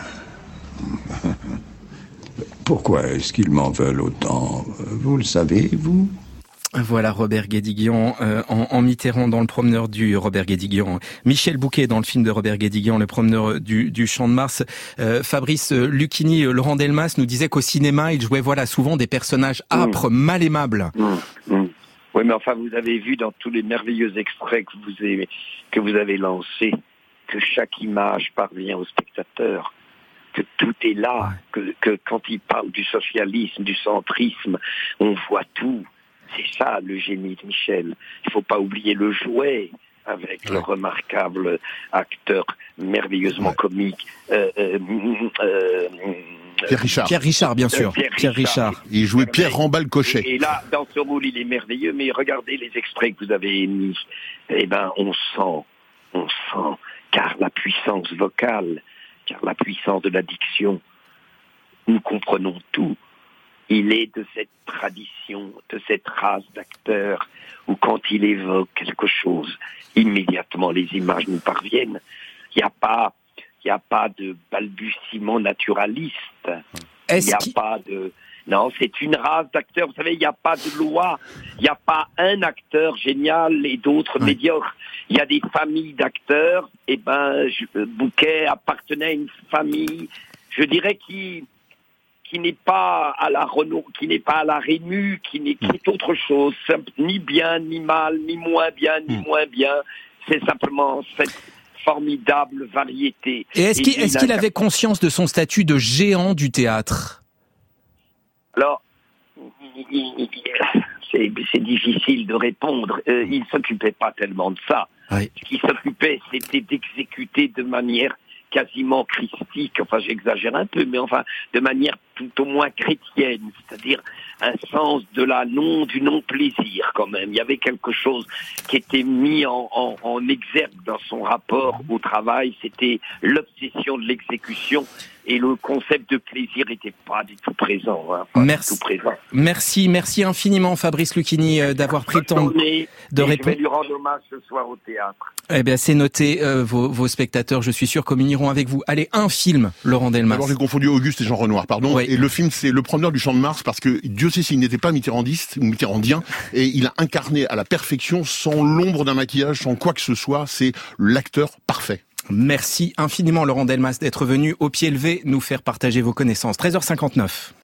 Pourquoi est-ce qu'ils m'en veulent autant? Vous le savez, vous? Voilà Robert Guédiguian euh, en, en Mitterrand dans Le Promeneur du Robert Guédiguian. Michel Bouquet dans le film de Robert Guédiguian, Le Promeneur du, du Champ de Mars. Euh, Fabrice Lucchini, Laurent Delmas nous disait qu'au cinéma, il jouait voilà souvent des personnages âpres, mmh. mal aimables. Mmh. Mmh. Oui, mais enfin, vous avez vu dans tous les merveilleux extraits que vous avez, que vous avez lancés que chaque image parvient au spectateur. Que tout est là, que, que quand il parle du socialisme, du centrisme, on voit tout. C'est ça le génie de Michel. Il ne faut pas oublier le jouet avec ouais. le remarquable acteur merveilleusement ouais. comique. Euh, euh, euh, Pierre Richard. Pierre Richard, bien sûr. Pierre, Pierre Richard. Richard. Il jouait Pierre Rambal-Cochet. Et, et là, dans ce rôle, il est merveilleux, mais regardez les extraits que vous avez émis. Eh ben, on sent, on sent, car la puissance vocale, car la puissance de la diction, nous comprenons tout. Il est de cette tradition, de cette race d'acteurs où quand il évoque quelque chose, immédiatement les images nous parviennent. Il n'y a pas, il n'y a pas de balbutiement naturaliste. Il n'y a qu... pas de... Non, c'est une race d'acteurs. Vous savez, il n'y a pas de loi. Il n'y a pas un acteur génial et d'autres ouais. médiocres. Il y a des familles d'acteurs. Et ben, je, Bouquet appartenait à une famille, je dirais, qui... qui n'est pas à la Renault, qui n'est pas à la Rému, qui n'est qui est autre chose, ni bien, ni mal, ni moins bien, ni mmh. moins bien. C'est simplement cette formidable variété. Et est-ce qu'il, est-ce qu'il avait conscience de son statut de géant du théâtre? Alors, c'est, c'est difficile de répondre. Euh, il ne s'occupait pas tellement de ça. Oui. Ce qu'il s'occupait, c'était d'exécuter de manière quasiment christique, enfin j'exagère un peu, mais enfin de manière tout au moins chrétienne, c'est-à-dire un sens de la non, du non-plaisir quand même. Il y avait quelque chose qui était mis en, en, en exergue dans son rapport au travail, c'était l'obsession de l'exécution. Et le concept de plaisir n'était pas du tout présent. Hein, pas merci. Du tout présent. Merci, merci infiniment Fabrice Lucchini euh, d'avoir pris le temps de répondre. Je vais lui rendre hommage ce soir au théâtre. Eh bien, c'est noté, euh, vos, vos spectateurs, je suis sûr, communieront avec vous. Allez, un film, Laurent Delmas. D'abord, j'ai confondu Auguste et Jean Renoir, pardon. Oui. Et le film, c'est Le Promeneur du Champ de Mars, parce que Dieu sait s'il n'était pas mitterrandiste ou mitterrandien, et il a incarné à la perfection, sans l'ombre d'un maquillage, sans quoi que ce soit. C'est l'acteur parfait. Merci infiniment Laurent Delmas d'être venu au pied levé nous faire partager vos connaissances. treize heures cinquante-neuf.